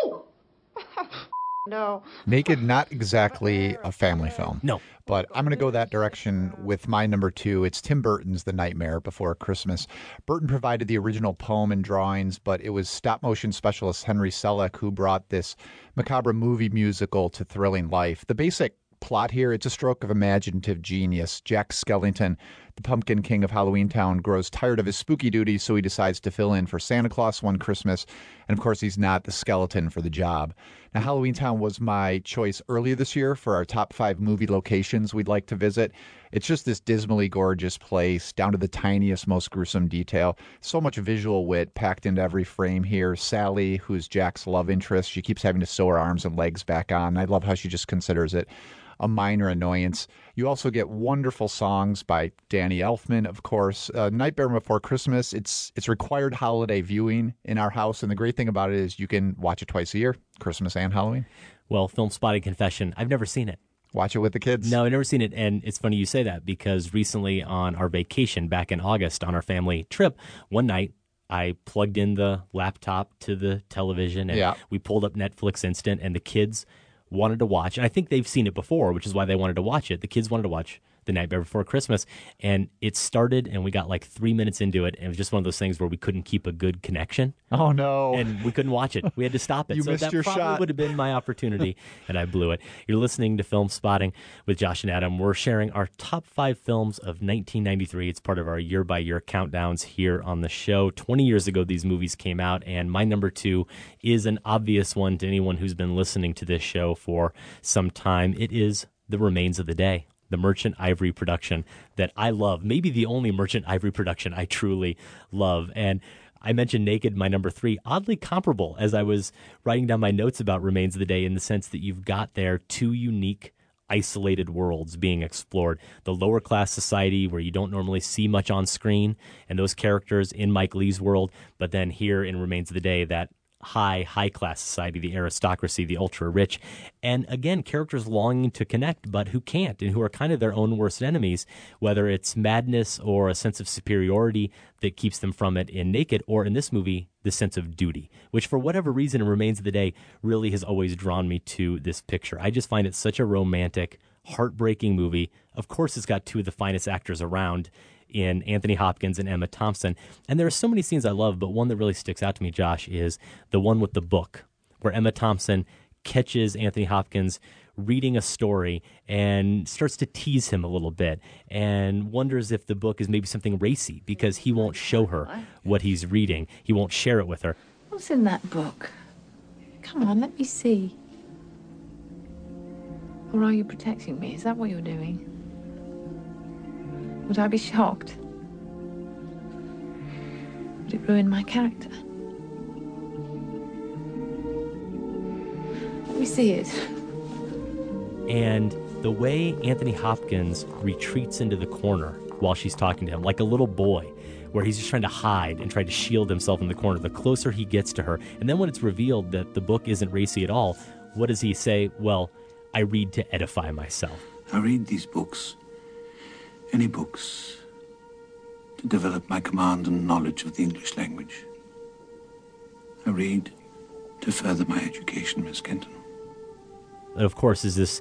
No. Naked, not exactly a family film. No. But I'm going to go that direction with my number two. It's Tim Burton's The Nightmare Before Christmas. Burton provided the original poem and drawings, but it was stop-motion specialist Henry Selick who brought this macabre movie musical to thrilling life. The basic plot here, it's a stroke of imaginative genius. Jack Skellington, the Pumpkin King of Halloween Town, grows tired of his spooky duties, so he decides to fill in for Santa Claus one Christmas. And of course, he's not the skeleton for the job. Now, Halloween Town was my choice earlier this year for our top five movie locations we'd like to visit. It's just this dismally gorgeous place, down to the tiniest, most gruesome detail. So much visual wit packed into every frame here. Sally, who's Jack's love interest, she keeps having to sew her arms and legs back on. I love how she just considers it a minor annoyance. You also get wonderful songs by Danny Elfman, of course. Uh, Nightmare Before Christmas, it's it's required holiday viewing in our house, and the great thing about it is you can watch it twice a year, Christmas and Halloween. Well, Film Spotting Confession, I've never seen it. Watch it with the kids? No, I've never seen it, and it's funny you say that because recently on our vacation back in August on our family trip, one night I plugged in the laptop to the television, and Yeah. we pulled up Netflix Instant, and the kids wanted to watch, and I think they've seen it before, which is why they wanted to watch it. The kids wanted to watch The Nightmare Before Christmas, and it started, and we got like three minutes into it, and it was just one of those things where we couldn't keep a good connection. Oh, no. And we couldn't watch it. We had to stop it. You so missed that your probably shot. would have been my opportunity, and I blew it. You're listening to Film Spotting with Josh and Adam. We're sharing our top five films of nineteen ninety-three. It's part of our year-by-year countdowns here on the show. twenty years ago, these movies came out, and my number two is an obvious one to anyone who's been listening to this show for some time. It is The Remains of the Day, the Merchant Ivory production that I love. Maybe the only Merchant Ivory production I truly love. And I mentioned Naked, my number three, oddly comparable as I was writing down my notes about Remains of the Day, in the sense that you've got there two unique, isolated worlds being explored. The lower class society where you don't normally see much on screen, and those characters in Mike Leigh's world. But then here in Remains of the Day, that high, high-class society, the aristocracy, the ultra-rich, and again, characters longing to connect, but who can't, and who are kind of their own worst enemies, whether it's madness or a sense of superiority that keeps them from it in Naked, or in this movie, the sense of duty, which for whatever reason in Remains of the Day really has always drawn me to this picture. I just find it such a romantic, heartbreaking movie. Of course, it's got two of the finest actors around in Anthony Hopkins and Emma Thompson. And there are so many scenes I love, but one that really sticks out to me, Josh, is the one with the book, where Emma Thompson catches Anthony Hopkins reading a story and starts to tease him a little bit and wonders if the book is maybe something racy because he won't show her what he's reading. He won't share it with her. What's in that book? Come on, let me see. Or are you protecting me? Is that what you're doing? Would I be shocked? Would it ruin my character? Let me see it. And the way Anthony Hopkins retreats into the corner while she's talking to him, like a little boy, where he's just trying to hide and try to shield himself in the corner, the closer he gets to her. And then when it's revealed that the book isn't racy at all, what does he say? Well, I read to edify myself. I read these books, any books, to develop my command and knowledge of the English language. I read to further my education, Miss Kenton. And of course, is this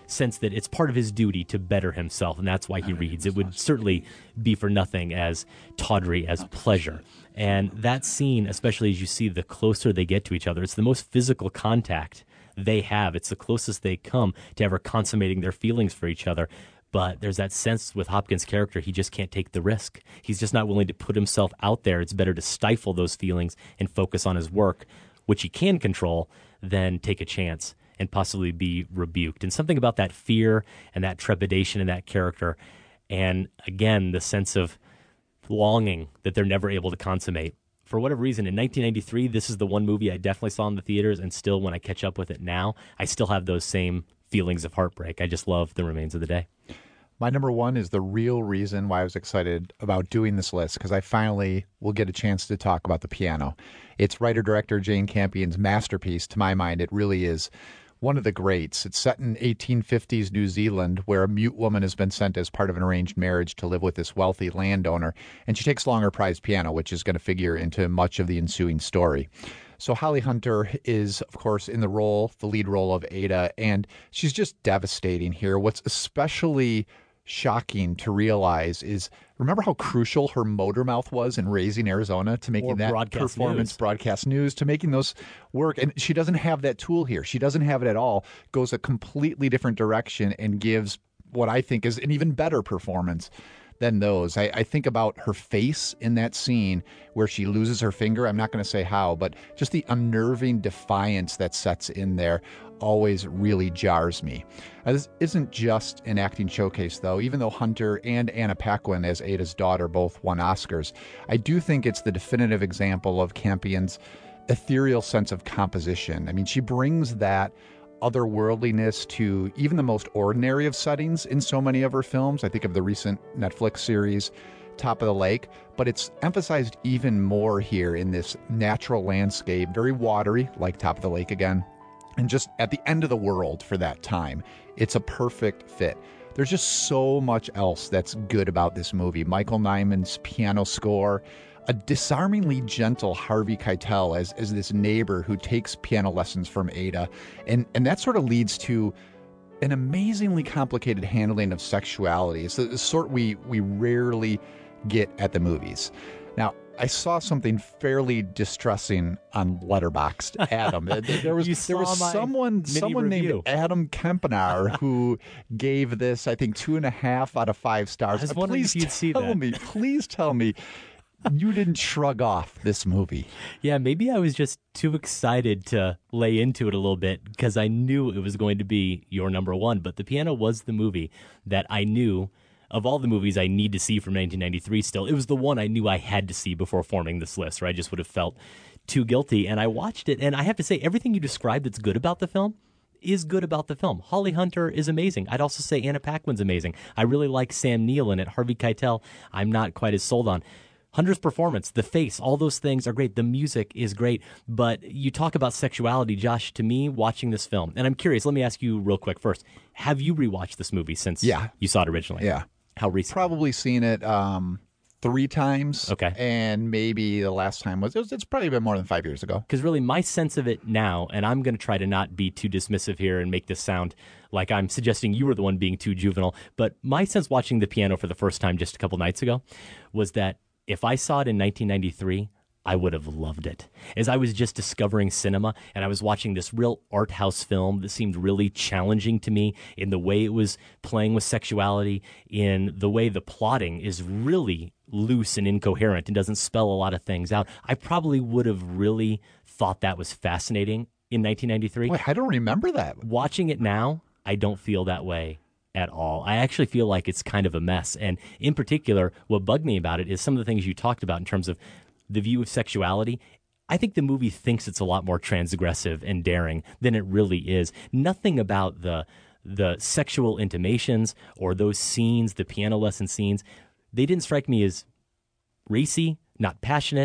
sense that it's part of his duty to better himself, and that's why he reads. It would certainly be for nothing as tawdry as pleasure. And that scene, especially as you see the closer they get to each other, it's the most physical contact they have. It's the closest they come to ever consummating their feelings for each other. But there's that sense with Hopkins' character, he just can't take the risk. He's just not willing to put himself out there. It's better to stifle those feelings and focus on his work, which he can control, than take a chance and possibly be rebuked. And something about that fear and that trepidation in that character, and again, the sense of longing that they're never able to consummate. For whatever reason, in nineteen ninety-three, this is the one movie I definitely saw in the theaters, and still when I catch up with it now, I still have those same feelings of heartbreak. I just love The Remains of the Day. My number one is the real reason why I was excited about doing this list, because I finally will get a chance to talk about The Piano. It's writer-director Jane Campion's masterpiece. To my mind, it really is one of the greats. It's set in eighteen fifties New Zealand, where a mute woman has been sent as part of an arranged marriage to live with this wealthy landowner, and she takes along her prized piano, which is going to figure into much of the ensuing story. So Holly Hunter is, of course, in the role, the lead role of Ada, and she's just devastating here. What's especially shocking to realize is, remember how crucial her motor mouth was in Raising Arizona to making Or that broadcast performance news. broadcast news, to making those work. And she doesn't have that tool here. She doesn't have it at all. Goes a completely different direction and gives what I think is an even better performance than those. I, I think about her face in that scene where she loses her finger. I'm not going to say how, but just the unnerving defiance that sets in there always really jars me. Uh, this isn't just an acting showcase, though. Even though Hunter and Anna Paquin as Ada's daughter both won Oscars, I do think it's the definitive example of Campion's ethereal sense of composition. I mean, she brings that otherworldliness to even the most ordinary of settings in so many of her films. I think of the recent Netflix series Top of the Lake, but it's emphasized even more here in this natural landscape, very watery, like Top of the Lake again, and just at the end of the world for that time. It's a perfect fit. There's just so much else that's good about this movie. Michael Nyman's piano score, a disarmingly gentle Harvey Keitel as, as this neighbor who takes piano lessons from Ada. And, and that sort of leads to an amazingly complicated handling of sexuality. It's the sort we, we rarely get at the movies. Now, I saw something fairly distressing on Letterboxd, Adam. There was You there was saw my someone mini someone review. named Adam Kempenaar who gave this, I think, two and a half out of five stars. I was Uh, wondering please if you'd see tell that. me, please tell me you didn't shrug off this movie. Yeah, maybe I was just too excited to lay into it a little bit because I knew it was going to be your number one. But The Piano was the movie that I knew, of all the movies I need to see from nineteen ninety-three still, it was the one I knew I had to see before forming this list, or I just would have felt too guilty. And I watched it, and I have to say, everything you described that's good about the film is good about the film. Holly Hunter is amazing. I'd also say Anna Paquin's amazing. I really like Sam Neill in it. Harvey Keitel, I'm not quite as sold on. Hunter's performance, the face, all those things are great. The music is great. But you talk about sexuality, Josh, to me, watching this film, and I'm curious, let me ask you real quick first. Have you rewatched this movie since Yeah. you saw it originally? Yeah. How recent? Probably seen it um, three times. Okay. And maybe the last time was, it was it's probably been more than five years ago. Because really, my sense of it now, and I'm going to try to not be too dismissive here and make this sound like I'm suggesting you were the one being too juvenile, but my sense watching The Piano for the first time just a couple nights ago was that if I saw it in nineteen ninety-three, I would have loved it. As I was just discovering cinema and I was watching this real art house film that seemed really challenging to me in the way it was playing with sexuality, in the way the plotting is really loose and incoherent and doesn't spell a lot of things out, I probably would have really thought that was fascinating in nineteen ninety-three. Wait, I don't remember that. Watching it now, I don't feel that way at all. I actually feel like it's kind of a mess. And in particular, what bugged me about it is some of the things you talked about in terms of the view of sexuality. I think the movie thinks it's a lot more transgressive and daring than it really is. Nothing about the the sexual intimations or those scenes, the piano lesson scenes, they didn't strike me as racy, not passionate,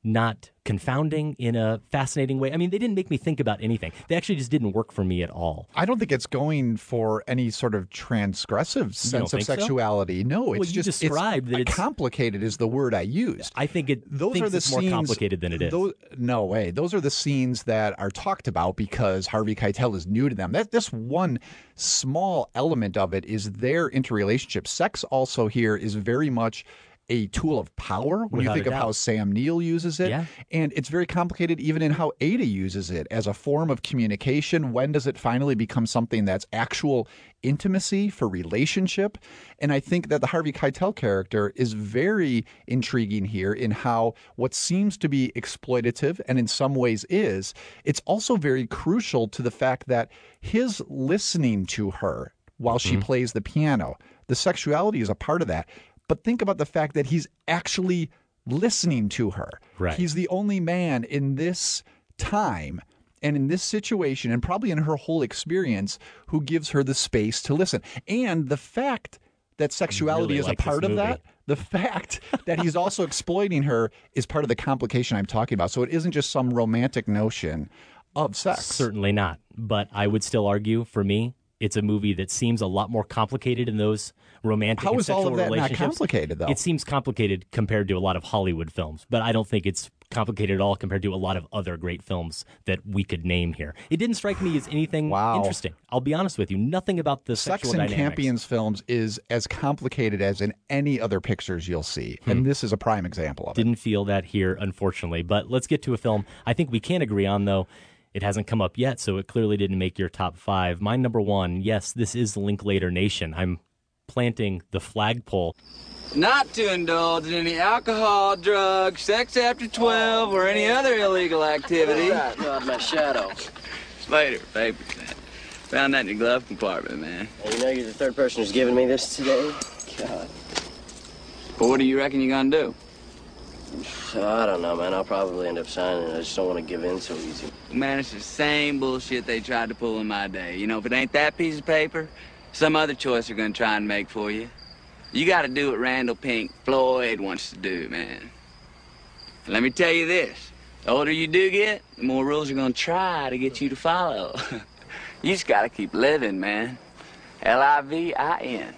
not confounding in a fascinating way. I mean, they didn't make me think about anything. They actually just didn't work for me at all. I don't think it's going for any sort of transgressive sense of sexuality. So? No, it's well, you just described it's, that it's complicated is the word I used. I think it those thinks are the it's scenes, more complicated than it is. Those, no way. Those are the scenes that are talked about because Harvey Keitel is new to them. That this one small element of it is their interrelationship. Sex also here is very much a tool of power when Without you think a of doubt. how Sam Neill uses it. Yeah. And it's very complicated even in how Ada uses it as a form of communication. When does it finally become something that's actual intimacy for relationship? And I think that the Harvey Keitel character is very intriguing here in how what seems to be exploitative and in some ways is, it's also very crucial to the fact that his listening to her while she Mm-hmm. plays the piano, the sexuality is a part of that. But think about the fact that he's actually listening to her. Right. He's the only man in this time and in this situation, and probably in her whole experience, who gives her the space to listen. And the fact that sexuality Really is a like this part of movie. that, the fact that he's also exploiting her is part of the complication I'm talking about. So it isn't just some romantic notion of sex. Certainly not. But I would still argue, for me, it's a movie that seems a lot more complicated in those romantic How and is all sexual of that not relationships. complicated, though? It seems complicated compared to a lot of Hollywood films, but I don't think it's complicated at all compared to a lot of other great films that we could name here. It didn't strike me as anything Wow. interesting. I'll be honest with you. Nothing about the Sex sexual in dynamics. Campion's films is as complicated as in any other pictures you'll see. And this is a prime example of it. Didn't feel that here, unfortunately. But let's get to a film I think we can agree on, though. It hasn't come up yet, so it clearly didn't make your top five. My number one, yes, this is Linklater Nation. I'm planting the flagpole. Not to indulge in any alcohol, drugs, sex after twelve, or any other illegal activity. God, my shadow. Slater, papers, man. Found that in your glove compartment, man. And you know you're the third person who's given me this today? God. But what do you reckon you're gonna do? I don't know, man. I'll probably end up signing it. I just don't want to give in so easy. Man, it's the same bullshit they tried to pull in my day. You know, if it ain't that piece of paper, some other choice they're gonna try and make for you. You gotta do what Randall Pink Floyd wants to do, man. Let me tell you this. The older you do get, the more rules are gonna try to get you to follow. You just gotta keep living, man. L I V I N.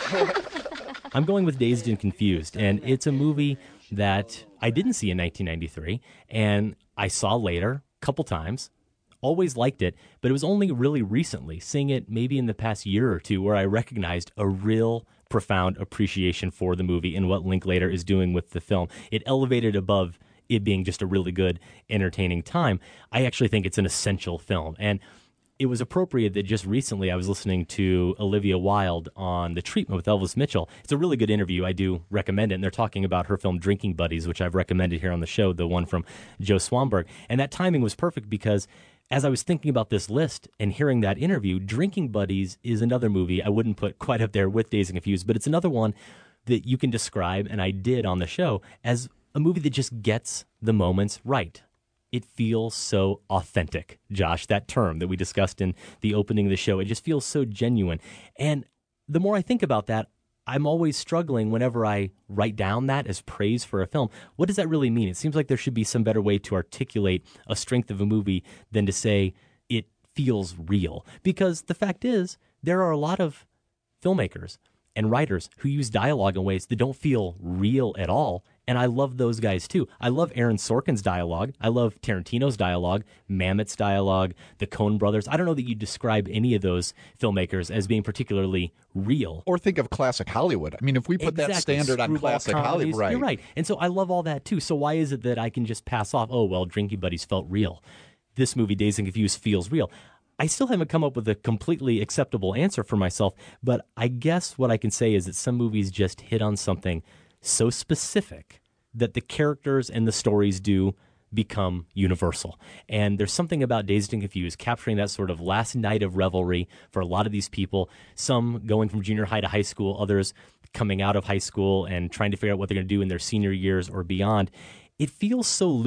I'm going with Dazed and Confused, and it's a movie that I didn't see in nineteen ninety-three, and I saw later, a couple times. Always liked it, but it was only really recently, seeing it maybe in the past year or two, where I recognized a real profound appreciation for the movie and what Linklater is doing with the film. It elevated above it being just a really good, entertaining time. I actually think it's an essential film, and it was appropriate that just recently I was listening to Olivia Wilde on The Treatment with Elvis Mitchell. It's a really good interview. I do recommend it. And they're talking about her film Drinking Buddies, which I've recommended here on the show, the one from Joe Swanberg. And that timing was perfect because as I was thinking about this list and hearing that interview, Drinking Buddies is another movie I wouldn't put quite up there with Dazed and Confused, but it's another one that you can describe, and I did on the show, as a movie that just gets the moments right. It feels so authentic, Josh, that term that we discussed in the opening of the show. It just feels so genuine. And the more I think about that, I'm always struggling whenever I write down that as praise for a film. What does that really mean? It seems like there should be some better way to articulate a strength of a movie than to say it feels real. Because the fact is, there are a lot of filmmakers and writers who use dialogue in ways that don't feel real at all. And I love those guys too. I love Aaron Sorkin's dialogue. I love Tarantino's dialogue, Mamet's dialogue, the Coen brothers. I don't know that you describe any of those filmmakers as being particularly real. Or think of classic Hollywood. I mean, if we put Exactly. that standard on Screwball classic comedies, Hollywood, right? You're right. And so I love all that too. So why is it that I can just pass off, oh, well, Drinking Buddies felt real. This movie, Dazed and Confused, feels real. I still haven't come up with a completely acceptable answer for myself, but I guess what I can say is that some movies just hit on something so specific that the characters and the stories do become universal. And there's something about Dazed and Confused capturing that sort of last night of revelry for a lot of these people, some going from junior high to high school, others coming out of high school and trying to figure out what they're going to do in their senior years or beyond. It feels so loose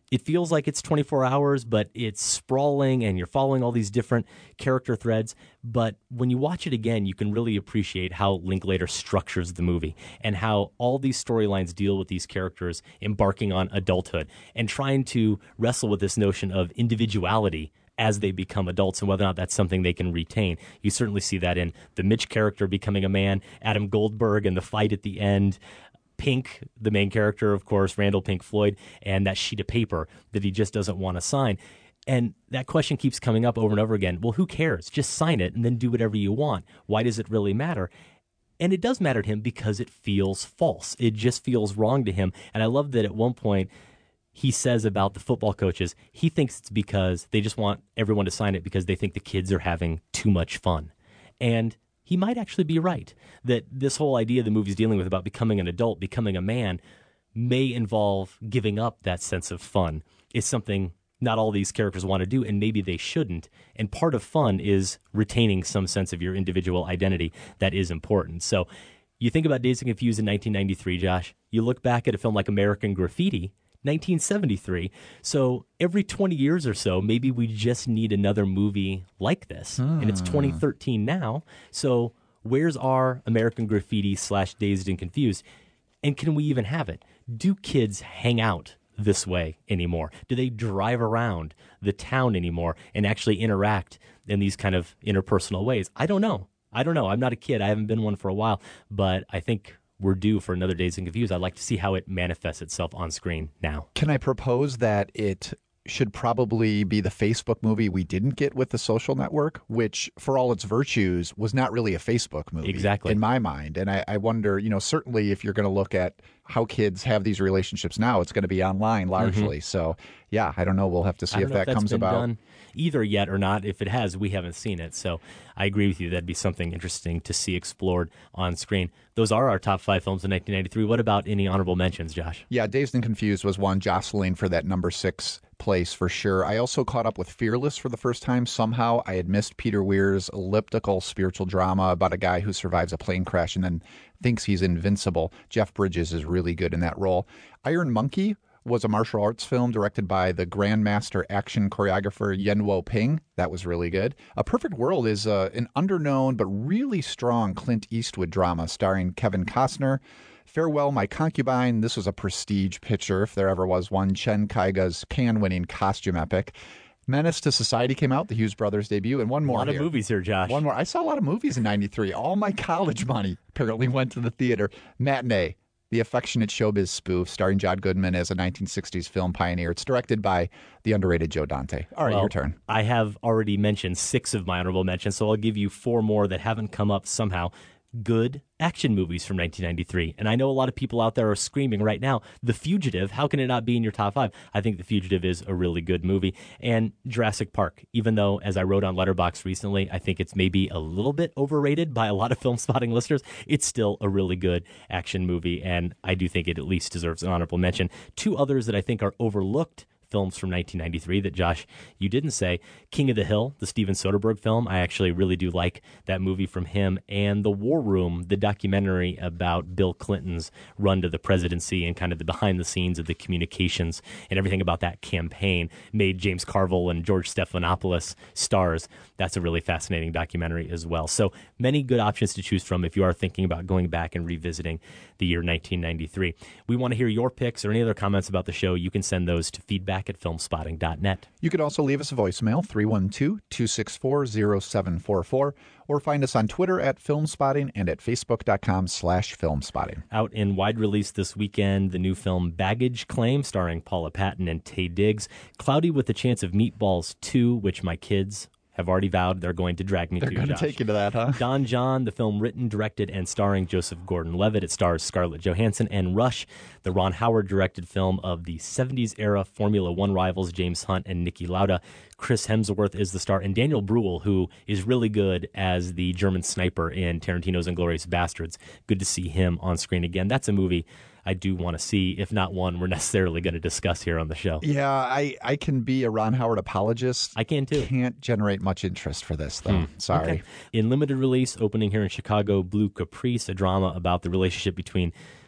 it feels like it's twenty-four hours, but it's sprawling and you're following all these different character threads. But when you watch it again, you can really appreciate how Linklater structures the movie and how all these storylines deal with these characters embarking on adulthood and trying to wrestle with this notion of individuality as they become adults and whether or not that's something they can retain. You certainly see that in the Mitch character becoming a man, Adam Goldberg and the fight at the end, Pink, the main character, of course, Randall Pink Floyd, and that sheet of paper that he just doesn't want to sign. And that question keeps coming up over and over again. Well, who cares? Just sign it and then do whatever you want. Why does it really matter? And it does matter to him because it feels false. It just feels wrong to him. And I love that at one point he says about the football coaches, he thinks it's because they just want everyone to sign it because they think the kids are having too much fun. And he might actually be right, that this whole idea the movie's dealing with about becoming an adult, becoming a man, may involve giving up that sense of fun. It's something not all these characters want to do, and maybe they shouldn't. And part of fun is retaining some sense of your individual identity that is important. So you think about Dazed and Confused in nineteen ninety-three, Josh. You look back at a film like American Graffiti, nineteen seventy-three. So every twenty years or so, maybe we just need another movie like this. Hmm. And it's twenty thirteen now. So where's our American Graffiti slash Dazed and Confused? And can we even have it? Do kids hang out this way anymore? Do they drive around the town anymore and actually interact in these kind of interpersonal ways? I don't know. I don't know. I'm not a kid. I haven't been one for a while. But I think we're due for another Dazed and Confused. I'd like to see how it manifests itself on screen now. Can I propose that it should probably be the Facebook movie we didn't get with The Social Network, which, for all its virtues, was not really a Facebook movie. Exactly. In my mind. And I, I wonder, you know, certainly if you're going to look at how kids have these relationships now, it's going to be online largely. Mm-hmm. So, yeah, I don't know. We'll have to see if that if comes been about. Done either yet or not. If it has, we haven't seen it. So I agree with you. That'd be something interesting to see explored on screen. Those are our top five films in nineteen ninety-three. What about any honorable mentions, Josh? Yeah, Dazed and Confused was one, jostling for that number six place for sure. I also caught up with Fearless for the first time. Somehow I had missed Peter Weir's elliptical spiritual drama about a guy who survives a plane crash and then thinks he's invincible. Jeff Bridges is really good in that role. Iron Monkey was a martial arts film directed by the Grandmaster action choreographer Yen Wo Ping. That was really good. A Perfect World is uh, an underknown but really strong Clint Eastwood drama starring Kevin Costner. Farewell, My Concubine. This was a prestige picture, if there ever was one. Chen Kaiga's Cannes-winning costume epic. Menace to Society came out, the Hughes brothers debut, and one more. A lot here. of movies here, Josh. One more. I saw a lot of movies in ninety-three. All my college money apparently went to the theater. Matinee, the affectionate showbiz spoof starring John Goodman as a nineteen sixties film pioneer. It's directed by the underrated Joe Dante. All right, well, your turn. I have already mentioned six of my honorable mentions, so I'll give you four more that haven't come up somehow. Good action movies from nineteen ninety-three. And I know a lot of people out there are screaming right now, The Fugitive, how can it not be in your top five? I think The Fugitive is a really good movie. And Jurassic Park, even though, as I wrote on Letterboxd recently, I think it's maybe a little bit overrated by a lot of Film Spotting listeners, it's still a really good action movie, and I do think it at least deserves an honorable mention. Two others that I think are overlooked films from nineteen ninety-three that, Josh, you didn't say. King of the Hill, the Steven Soderbergh film. I actually really do like that movie from him. And The War Room, the documentary about Bill Clinton's run to the presidency and kind of the behind the scenes of the communications and everything about that campaign, made James Carville and George Stephanopoulos stars. That's a really fascinating documentary as well. So many good options to choose from if you are thinking about going back and revisiting the year nineteen ninety-three. We want to hear your picks or any other comments about the show. You can send those to feedback at filmspotting dot net. You could also leave us a voicemail, three one two, two six four, zero seven four four, or find us on Twitter at Filmspotting and at facebook.com slash Filmspotting. Out in wide release this weekend, the new film Baggage Claim, starring Paula Patton and Taye Diggs. Cloudy with the Chance of Meatballs two, which my kids have already vowed they're going to drag me they're to. They're going to take you to that, huh? Don John, the film written, directed, and starring Joseph Gordon-Levitt. It stars Scarlett Johansson and Rush, the Ron Howard-directed film of the seventies-era Formula One rivals James Hunt and Niki Lauda. Chris Hemsworth is the star, and Daniel Bruhl, who is really good as the German sniper in Tarantino's Inglourious Bastards. Good to see him on screen again. That's a movie I do want to see, if not one we're necessarily going to discuss here on the show. Yeah, I, I can be a Ron Howard apologist. I can too. Can't generate much interest for this, though. Hmm. Sorry. Okay. In limited release, opening here in Chicago, Blue Caprice, a drama about the relationship between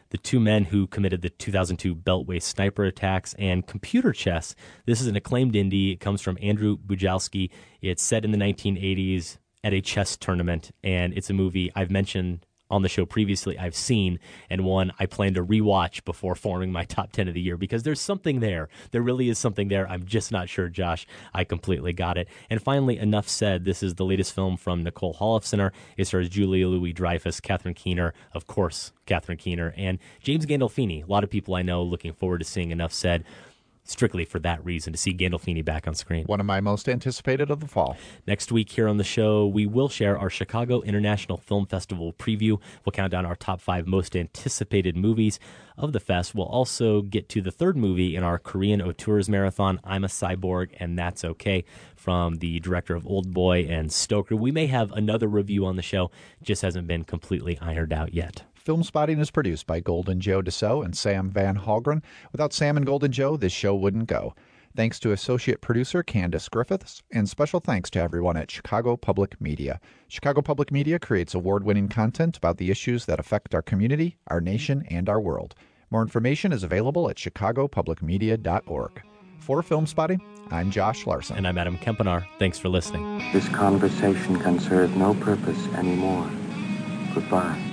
The Two Men Who Committed the two thousand two Beltway Sniper Attacks, and Computer Chess. This is an acclaimed indie. It comes from Andrew Bujalski. It's set in the nineteen eighties at a chess tournament, and it's a movie I've mentioned on the show previously, I've seen, and one I plan to rewatch before forming my top ten of the year, because there's something there. There really is something there. I'm just not sure, Josh, I completely got it. And finally, Enough Said. This is the latest film from Nicole Holofcener. It stars Julia Louis-Dreyfus, Catherine Keener, of course, Catherine Keener, and James Gandolfini. A lot of people I know looking forward to seeing Enough Said, strictly for that reason, to see Gandolfini back on screen. One of my most anticipated of the fall. Next week here on the show, we will share our Chicago International Film Festival preview. We'll count down our top five most anticipated movies of the fest. We'll also get to the third movie in our Korean Auteurs Marathon, I'm a Cyborg, and That's Okay, from the director of Old Boy and Stoker. We may have another review on the show, just hasn't been completely ironed out yet. Film Spotting is produced by Golden Joe Dassault and Sam Van Hallgren. Without Sam and Golden Joe, this show wouldn't go. Thanks to associate producer Candace Griffiths, and special thanks to everyone at Chicago Public Media. Chicago Public Media creates award-winning content about the issues that affect our community, our nation, and our world. More information is available at chicago public media dot org. For Film Spotting, I'm Josh Larson. And I'm Adam Kempenar. Thanks for listening. This conversation can serve no purpose anymore. Goodbye.